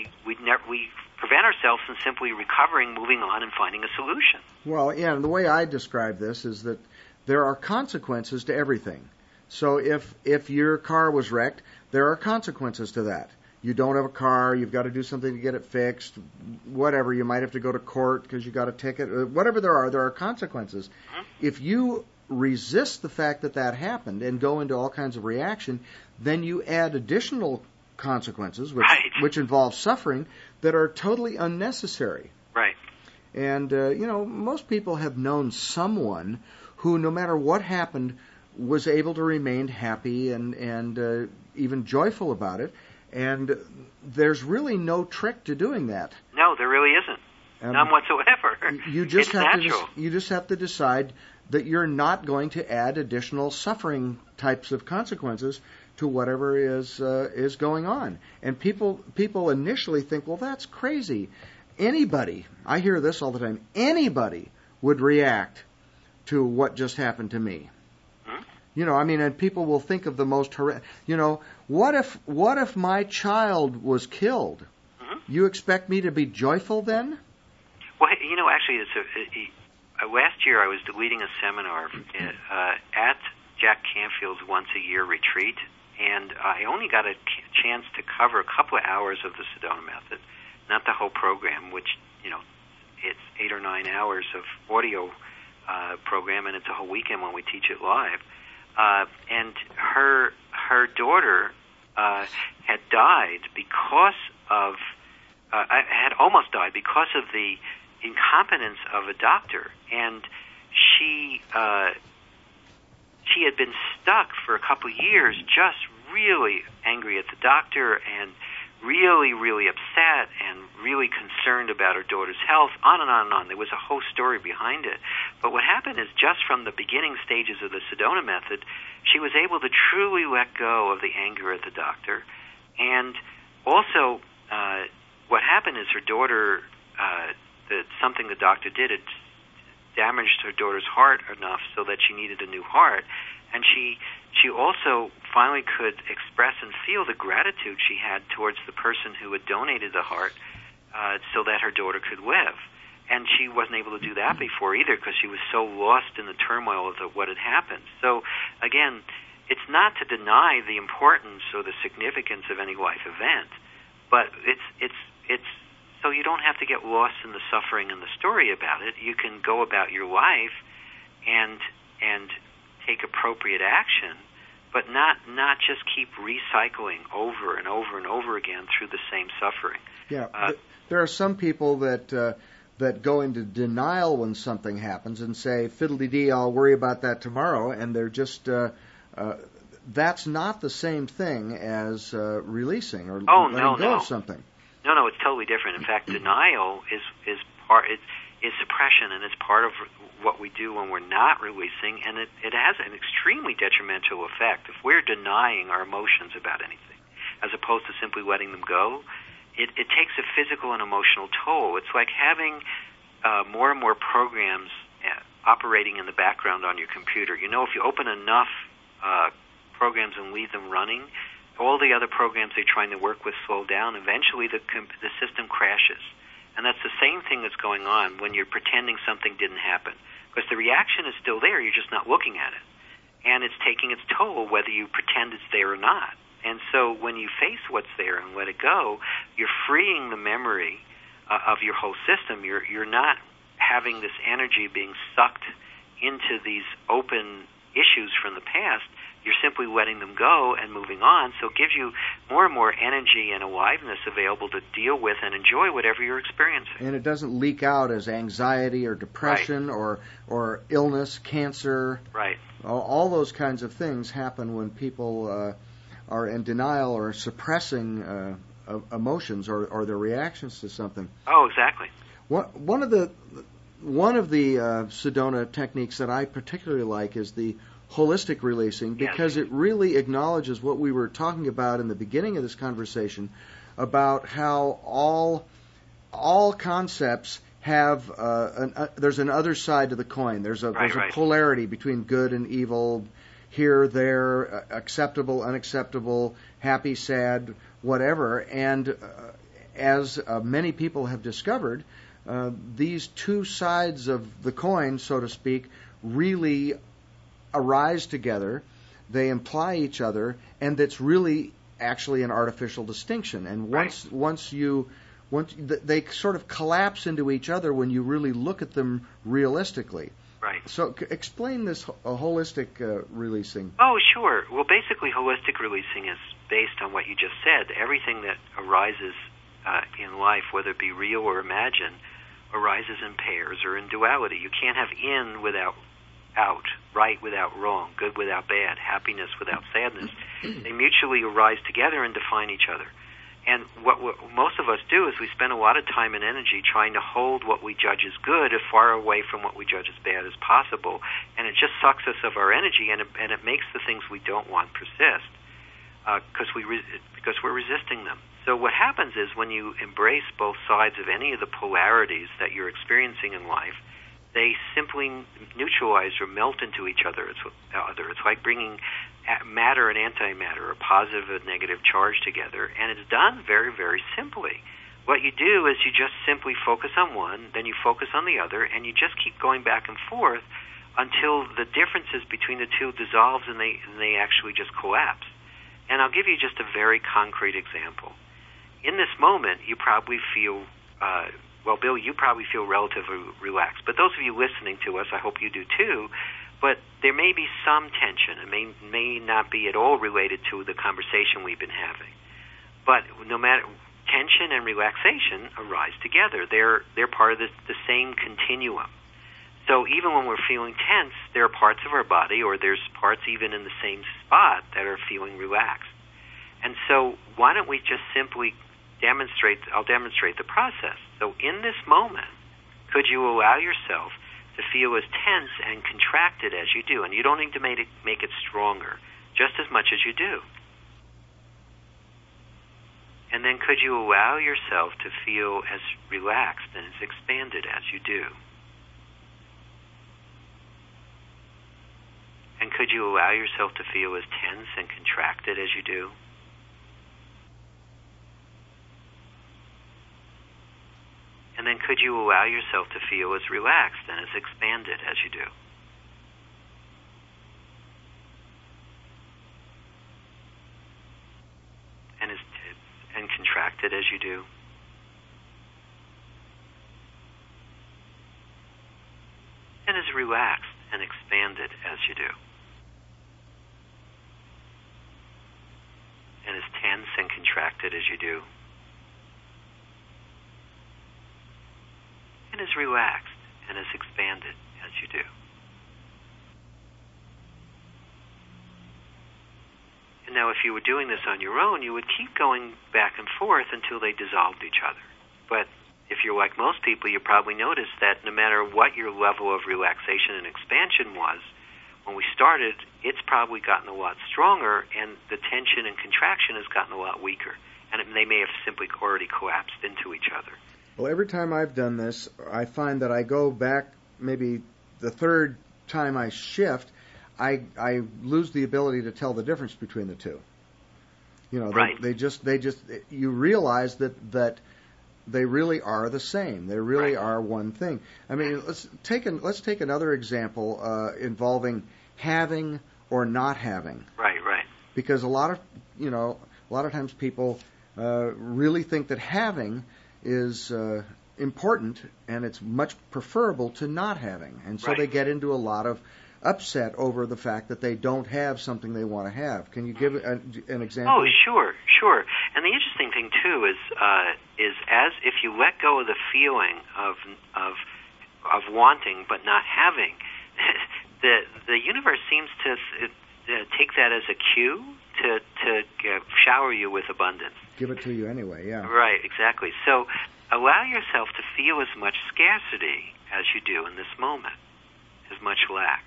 S2: prevent ourselves from simply recovering, moving on, and finding a solution.
S1: Well, yeah, and the way I describe this is that there are consequences to everything. So if your car was wrecked, there are consequences to that. You don't have a car, you've got to do something to get it fixed, whatever. You might have to go to court because you got a ticket. Whatever there are consequences. Mm-hmm. If you resist the fact that happened and go into all kinds of reaction, then you add additional consequences, which involve suffering, that are totally unnecessary.
S2: Right.
S1: And, most people have known someone who, no matter what happened, was able to remain happy and even joyful about it. And there's really no trick to doing that.
S2: No, there really isn't. None whatsoever. It's natural.
S1: You just have to decide that you're not going to add additional suffering types of consequences to whatever is going on. And people initially think, well, that's crazy. Anybody, I hear this all the time, anybody would react to what just happened to me. And people will think of the most horrific. What if my child was killed? Mm-hmm. You expect me to be joyful then?
S2: Well, actually, last year I was leading a seminar at Jack Canfield's once-a-year retreat, and I only got a chance to cover a couple of hours of the Sedona Method, not the whole program, which, it's 8 or 9 hours of audio program, and it's a whole weekend when we teach it live. And her daughter had died because of had almost died because of the incompetence of a doctor, and she had been stuck for a couple of years, just really angry at the doctor and really, really upset and really concerned about her daughter's health, on and on and on. There was a whole story behind it. But what happened is, just from the beginning stages of the Sedona Method, she was able to truly let go of the anger at the doctor. And also, what happened is her daughter, something the doctor did, it damaged her daughter's heart enough so that she needed a new heart. And she also finally could express and feel the gratitude she had towards the person who had donated the heart so that her daughter could live. And she wasn't able to do that before either, because she was so lost in the turmoil of what had happened. So, again, it's not to deny the importance or the significance of any life event, but it's so you don't have to get lost in the suffering and the story about it. You can go about your life and take appropriate action, but not just keep recycling over and over and over again through the same suffering.
S1: Yeah, there are some people that go into denial when something happens and say, fiddle-dee-dee, I'll worry about that tomorrow, and they're just that's not the same thing as releasing or letting go of something.
S2: No, it's totally different. In fact, denial is suppression, and it's part of what we do when we're not releasing, and it has an extremely detrimental effect. If we're denying our emotions about anything, as opposed to simply letting them go, it takes a physical and emotional toll. It's like having more and more programs operating in the background on your computer. If you open enough programs and leave them running, all the other programs they're trying to work with slow down. Eventually, the system crashes. And that's the same thing that's going on when you're pretending something didn't happen. Because the reaction is still there, you're just not looking at it. And it's taking its toll whether you pretend it's there or not. And so when you face what's there and let it go, you're freeing the memory of your whole system. You're not having this energy being sucked into these open issues from the past. You're simply letting them go and moving on. So it gives you more and more energy and aliveness available to deal with and enjoy whatever you're experiencing.
S1: And it doesn't leak out as anxiety or depression or illness, cancer.
S2: Right.
S1: All those kinds of things happen when people are in denial or suppressing emotions or their reactions to something.
S2: Oh, exactly.
S1: One of the Sedona techniques that I particularly like is the holistic releasing, because it really acknowledges what we were talking about in the beginning of this conversation about how all concepts have there's an other side to the coin. There's a polarity between good and evil, here, there, acceptable, unacceptable, happy, sad, whatever. And as many people have discovered, these two sides of the coin, so to speak, really arise together. They imply each other, and it's really actually an artificial distinction. And once they sort of collapse into each other when you really look at them realistically.
S2: Right.
S1: So explain this holistic releasing.
S2: Oh, sure. Well, basically, holistic releasing is based on what you just said. Everything that arises in life, whether it be real or imagined, arises in pairs or in duality. You can't have in without out, right without wrong, good without bad, happiness without sadness. They mutually arise together and define each other. And what most of us do is we spend a lot of time and energy trying to hold what we judge as good as far away from what we judge as bad as possible, and it just sucks us of our energy, and it makes the things we don't want persist because we're resisting them. So what happens is when you embrace both sides of any of the polarities that you're experiencing in life, they simply neutralize or melt into each other. It's like bringing matter and antimatter, or positive and negative charge together, and it's done very, very simply. What you do is you just simply focus on one, then you focus on the other, and you just keep going back and forth until the differences between the two dissolves and they actually just collapse. And I'll give you just a very concrete example. In this moment, you probably feel well, Bill, you probably feel relatively relaxed. But those of you listening to us, I hope you do too. But there may be some tension. It may not be at all related to the conversation we've been having. But no matter, tension and relaxation arise together. They're part of the same continuum. So even when we're feeling tense, there are parts of our body, or there's parts even in the same spot, that are feeling relaxed. And so why don't we just simply I'll demonstrate the process. So in this moment, could you allow yourself to feel as tense and contracted as you do? And you don't need to make it stronger, just as much as you do. And then could you allow yourself to feel as relaxed and as expanded as you do? And could you allow yourself to feel as tense and contracted as you do? And then could you allow yourself to feel as relaxed and as expanded as you do? And contracted as you do? And as relaxed and expanded as you do? And as tense and contracted as you do? And as relaxed and as expanded as you do. And now if you were doing this on your own, you would keep going back and forth until they dissolved each other. But if you're like most people, you probably noticed that no matter what your level of relaxation and expansion was, when we started, it's probably gotten a lot stronger, and the tension and contraction has gotten a lot weaker. And they may have simply already collapsed into each other.
S1: Well, every time I've done this, I find that I go back, maybe the third time I shift, I lose the ability to tell the difference between the two. You know,
S2: right.
S1: they just you realize that they really are the same. They really are one thing. I mean, let's take another example involving having or not having.
S2: Right.
S1: Because a lot of times people really think that having is important, and it's much preferable to not having, and so they get into a lot of upset over the fact that they don't have something they want to have. Can you give an example?
S2: Oh, sure. And the interesting thing too is as if you let go of the feeling of wanting but not having, the universe seems to take that as a cue to shower you with abundance.
S1: Give it to you anyway, yeah.
S2: Right, exactly. So allow yourself to feel as much scarcity as you do in this moment, as much lack.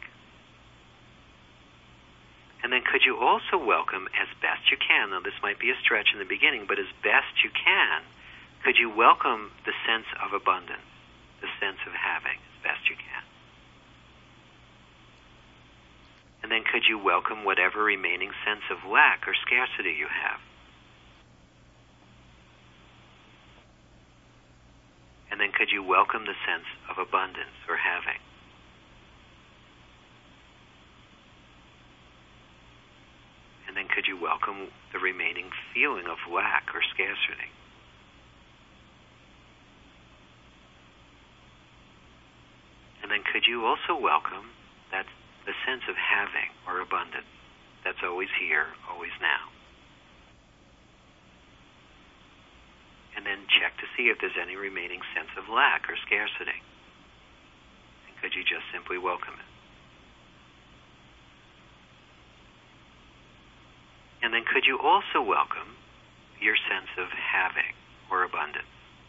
S2: And then could you also welcome, as best you can, now this might be a stretch in the beginning, but as best you can, could you welcome the sense of abundance, the sense of having, as best you can? And then could you welcome whatever remaining sense of lack or scarcity you have? And then could you welcome the sense of abundance or having? And then could you welcome the remaining feeling of lack or scarcity? And then could you also welcome the sense of having or abundance that's always here, always now? And then check to see if there's any remaining sense of lack or scarcity. And could you just simply welcome it? And then could you also welcome your sense of having or abundance?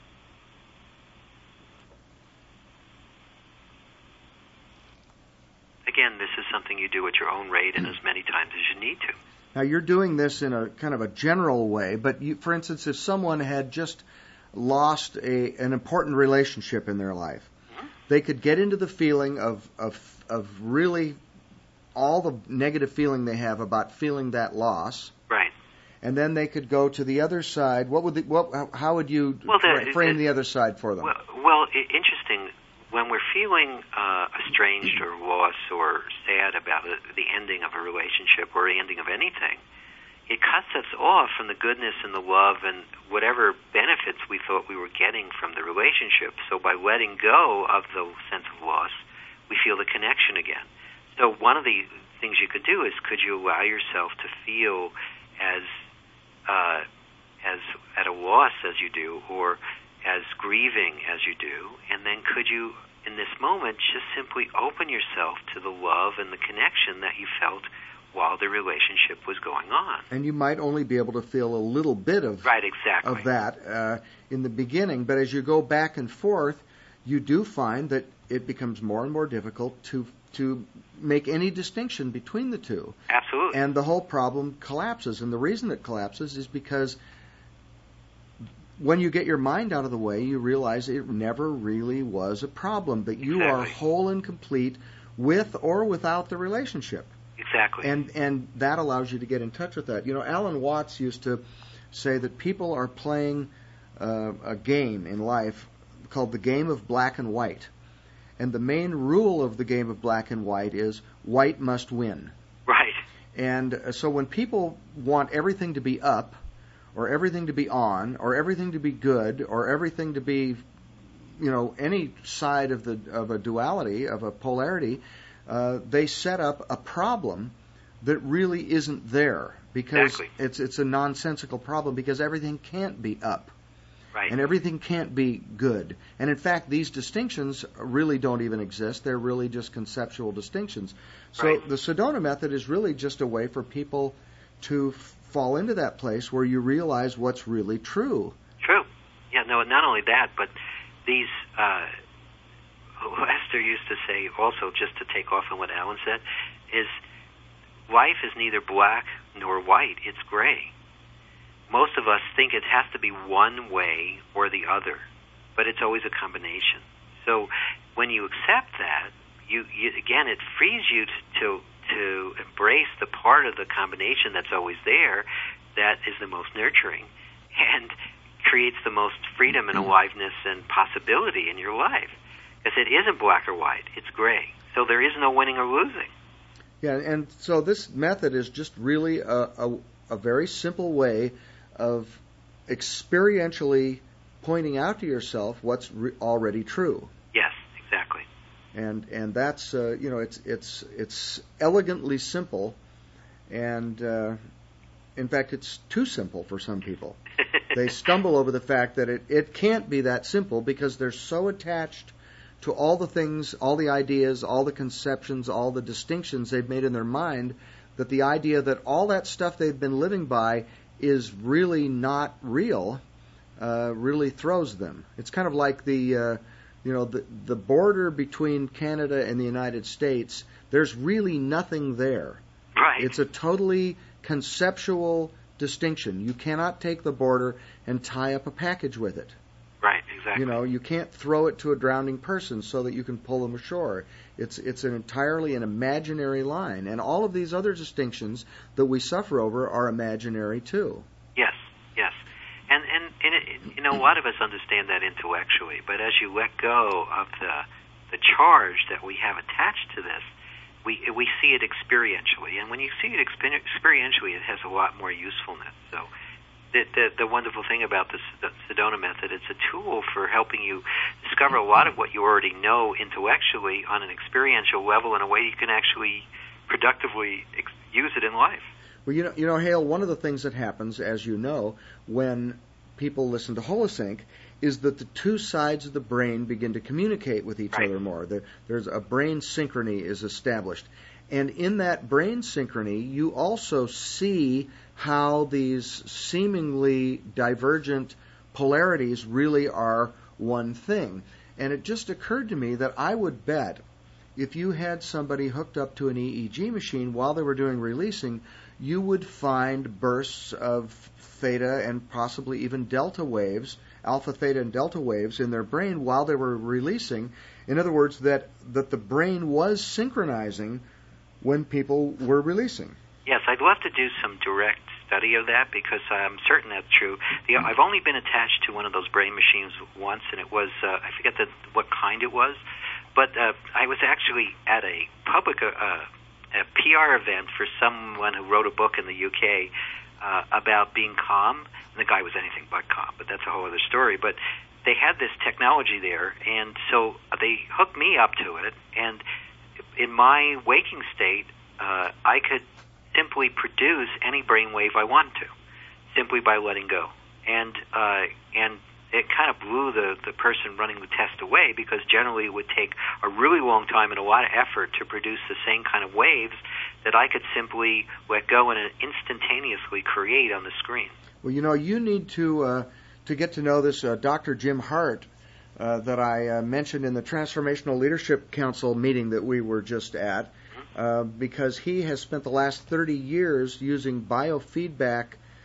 S2: Again, this is something you do at your own rate and as many times as you need to.
S1: Now, you're doing this in a kind of a general way, but for instance, if someone had just lost an important relationship in their life, they could get into the feeling of really all the negative feeling they have about feeling that loss.
S2: Right.
S1: And then they could go to the other side. How would you frame the other side for them?
S2: Well, interesting. When we're feeling estranged or lost or sad about the ending of a relationship or the ending of anything, it cuts us off from the goodness and the love and whatever benefits we thought we were getting from the relationship. So by letting go of the sense of loss, we feel the connection again. So one of the things you could do is, could you allow yourself to feel as at a loss as you do, or as grieving as you do, and then could you, in this moment, just simply open yourself to the love and the connection that you felt while the relationship was going on.
S1: And you might only be able to feel a little bit of that in the beginning, but as you go back and forth, you do find that it becomes more and more difficult to make any distinction between the two.
S2: Absolutely.
S1: And the whole problem collapses. And the reason it collapses is because when you get your mind out of the way, you realize it never really was a problem, that you are whole and complete with or without the relationship.
S2: Exactly.
S1: And that allows you to get in touch with that. You know, Alan Watts used to say that people are playing a game in life called the game of black and white. And the main rule of the game of black and white is white must win.
S2: Right.
S1: And so when people want everything to be up, or everything to be on, or everything to be good, or everything to be, you know, any side of a duality, of a polarity, they set up a problem that really isn't there, because it's a nonsensical problem, because everything can't be up.
S2: Right.
S1: And everything can't be good. And in fact, these distinctions really don't even exist. They're really just conceptual distinctions. So the Sedona method is really just a way for people to fall into that place where you realize what's really true.
S2: True. Yeah, no, not only that, but these, Lester used to say also, just to take off on what Alan said, is life is neither black nor white, it's gray. Most of us think it has to be one way or the other, but it's always a combination. So when you accept that, you again, it frees you to to embrace the part of the combination that's always there that is the most nurturing and creates the most freedom and aliveness and possibility in your life. Because it isn't black or white, it's gray. So there is no winning or losing.
S1: Yeah, and so this method is just really a very simple way of experientially pointing out to yourself what's already true.
S2: Yes, exactly.
S1: And that's it's elegantly simple, and in fact it's too simple for some people. They stumble over the fact that it can't be that simple because they're so attached to all the things, all the ideas, all the conceptions, all the distinctions they've made in their mind, that the idea that all that stuff they've been living by is really not real really throws them. It's kind of like the border between Canada and the United States. There's really nothing there.
S2: Right.
S1: It's a totally conceptual distinction. You cannot take the border and tie up a package with it.
S2: Right, exactly.
S1: You can't throw it to a drowning person so that you can pull them ashore. It's entirely an imaginary line, and all of these other distinctions that we suffer over are imaginary too.
S2: Yes, yes, and a lot of us understand that intellectually, but as you let go of the charge that we have attached to this, we see it experientially, and when you see it experientially, it has a lot more usefulness. So. The wonderful thing about the Sedona method, it's a tool for helping you discover a lot of what you already know intellectually on an experiential level in a way you can actually productively use it in life.
S1: Well, Hale, one of the things that happens, as you know, when people listen to Holosync is that the two sides of the brain begin to communicate with each other more. There's a brain synchrony is established. And in that brain synchrony, you also see how these seemingly divergent polarities really are one thing. And it just occurred to me that I would bet if you had somebody hooked up to an EEG machine while they were doing releasing, you would find bursts of theta and possibly even delta waves, alpha, theta, and delta waves in their brain while they were releasing. In other words, that the brain was synchronizing when people were releasing.
S2: Yes, I'd love to do some direct study of that because I'm certain that's true. I've only been attached to one of those brain machines once, and it was, I forget what kind it was, but I was actually at a public a PR event for someone who wrote a book in the UK about being calm, and the guy was anything but calm, but that's a whole other story. But they had this technology there, and so they hooked me up to it, and in my waking state, I could simply produce any brainwave I wanted to, simply by letting go. And it kind of blew the person running the test away because generally it would take a really long time and a lot of effort to produce the same kind of waves that I could simply let go and instantaneously create on the screen.
S1: Well, you need to get to know this Dr. Jim Hart that I mentioned in the Transformational Leadership Council meeting that we were just at, because he has spent the last 30 years using biofeedback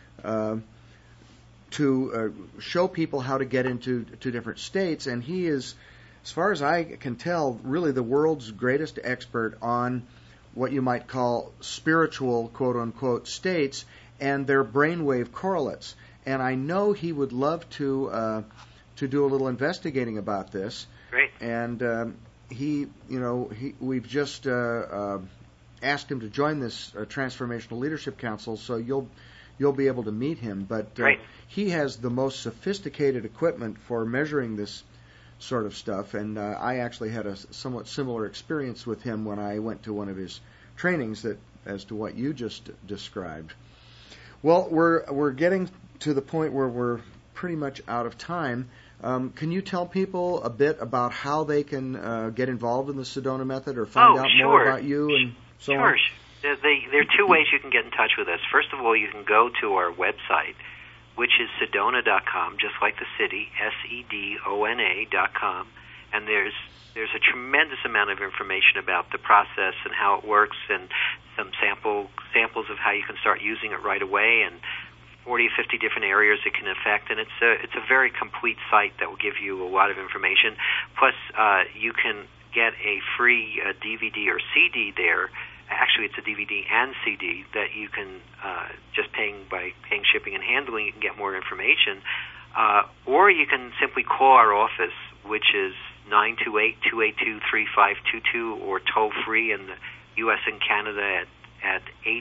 S1: to show people how to get into different states, and he is, as far as I can tell, really the world's greatest expert on what you might call spiritual, quote-unquote, states and their brainwave correlates. And I know he would love to do a little investigating about this.
S2: Great.
S1: And we've just asked him to join this Transformational Leadership Council, so you'll be able to meet him. But he has the most sophisticated equipment for measuring this sort of stuff, and I actually had a somewhat similar experience with him when I went to one of his trainings as to what you just described. Well, we're getting to the point where we're pretty much out of time. Can you tell people a bit about how they can get involved in the Sedona method or find out more about you and so on?
S2: Sure. There are two ways you can get in touch with us. First of all, you can go to our website, which is Sedona.com, just like the city, Sedona.com, and there's a tremendous amount of information about the process and how it works, and some samples of how you can start using it right away, and 40 or 50 different areas it can affect, and it's a very complete site that will give you a lot of information. Plus, you can get a free DVD or CD there. Actually, actually it's a DVD and CD that you can just paying shipping and handling, you can get more information. Or you can simply call our office, which is 928-282-3522, or toll free in the U.S. and Canada at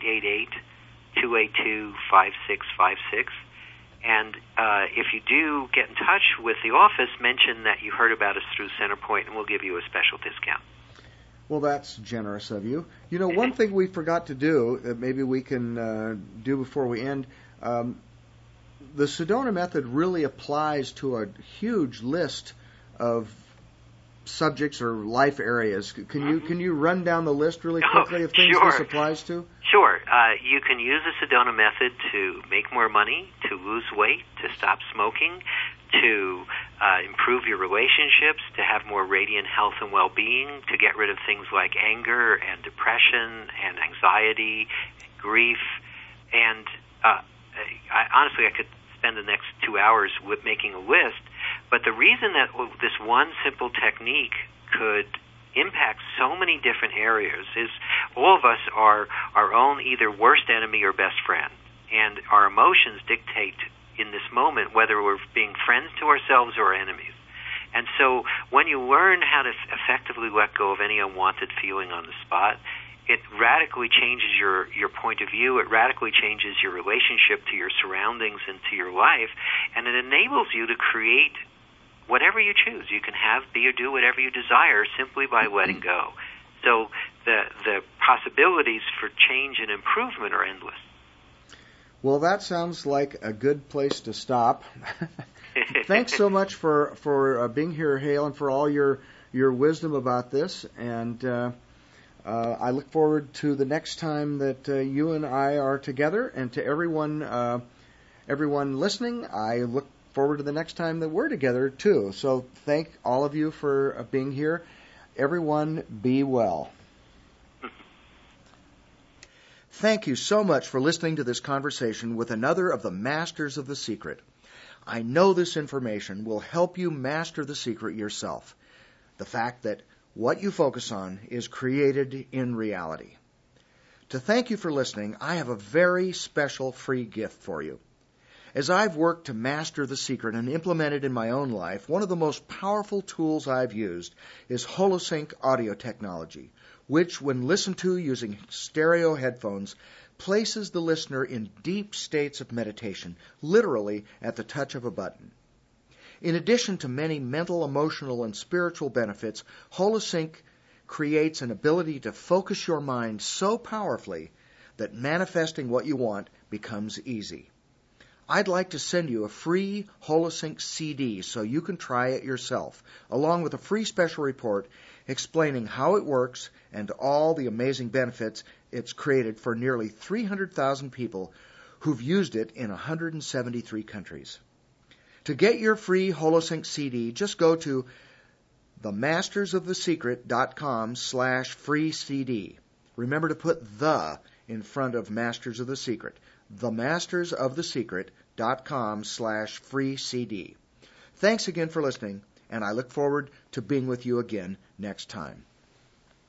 S2: 888-282-5656. And if you do get in touch with the office, mention that you heard about us through Centerpoint, and we'll give you a special discount.
S1: Well, that's generous of you. You know, one thing we forgot to do that maybe we can do before we end, the Sedona method really applies to a huge list of subjects or life areas. Can you run down the list really quickly of things this applies to?
S2: Sure. You can use the Sedona method to make more money, to lose weight, to stop smoking, to improve your relationships, to have more radiant health and well-being, to get rid of things like anger and depression and anxiety, grief. And honestly, I could spend the next 2 hours with making a list. But the reason that this one simple technique could impact so many different areas is all of us are our own either worst enemy or best friend. And our emotions dictate in this moment whether we're being friends to ourselves or enemies. And so when you learn how to effectively let go of any unwanted feeling on the spot, it radically changes your point of view. It radically changes your relationship to your surroundings and to your life. And it enables you to create whatever you choose. You can have, be, or do whatever you desire simply by letting go. So the possibilities for change and improvement are endless.
S1: Well, that sounds like a good place to stop. Thanks so much for being here, Hale, and for all your wisdom about this. And I look forward to the next time that you and I are together. And to everyone listening, I look forward to the next time that we're together, too. So thank all of you for being here. Everyone, be well. Thank you so much for listening to this conversation with another of the Masters of the Secret. I know this information will help you master the secret yourself. The fact that what you focus on is created in reality. To thank you for listening, I have a very special free gift for you. As I've worked to master the secret and implement it in my own life, one of the most powerful tools I've used is Holosync audio technology, which, when listened to using stereo headphones, places the listener in deep states of meditation, literally at the touch of a button. In addition to many mental, emotional, and spiritual benefits, Holosync creates an ability to focus your mind so powerfully that manifesting what you want becomes easy. I'd like to send you a free Holosync CD so you can try it yourself, along with a free special report explaining how it works and all the amazing benefits it's created for nearly 300,000 people who've used it in 173 countries. To get your free Holosync CD, just go to themastersofthesecret.com/free CD. Remember to put "the" in front of Masters of the Secret. themastersofthesecret.com/free CD. Thanks again for listening, and I look forward to being with you again next time.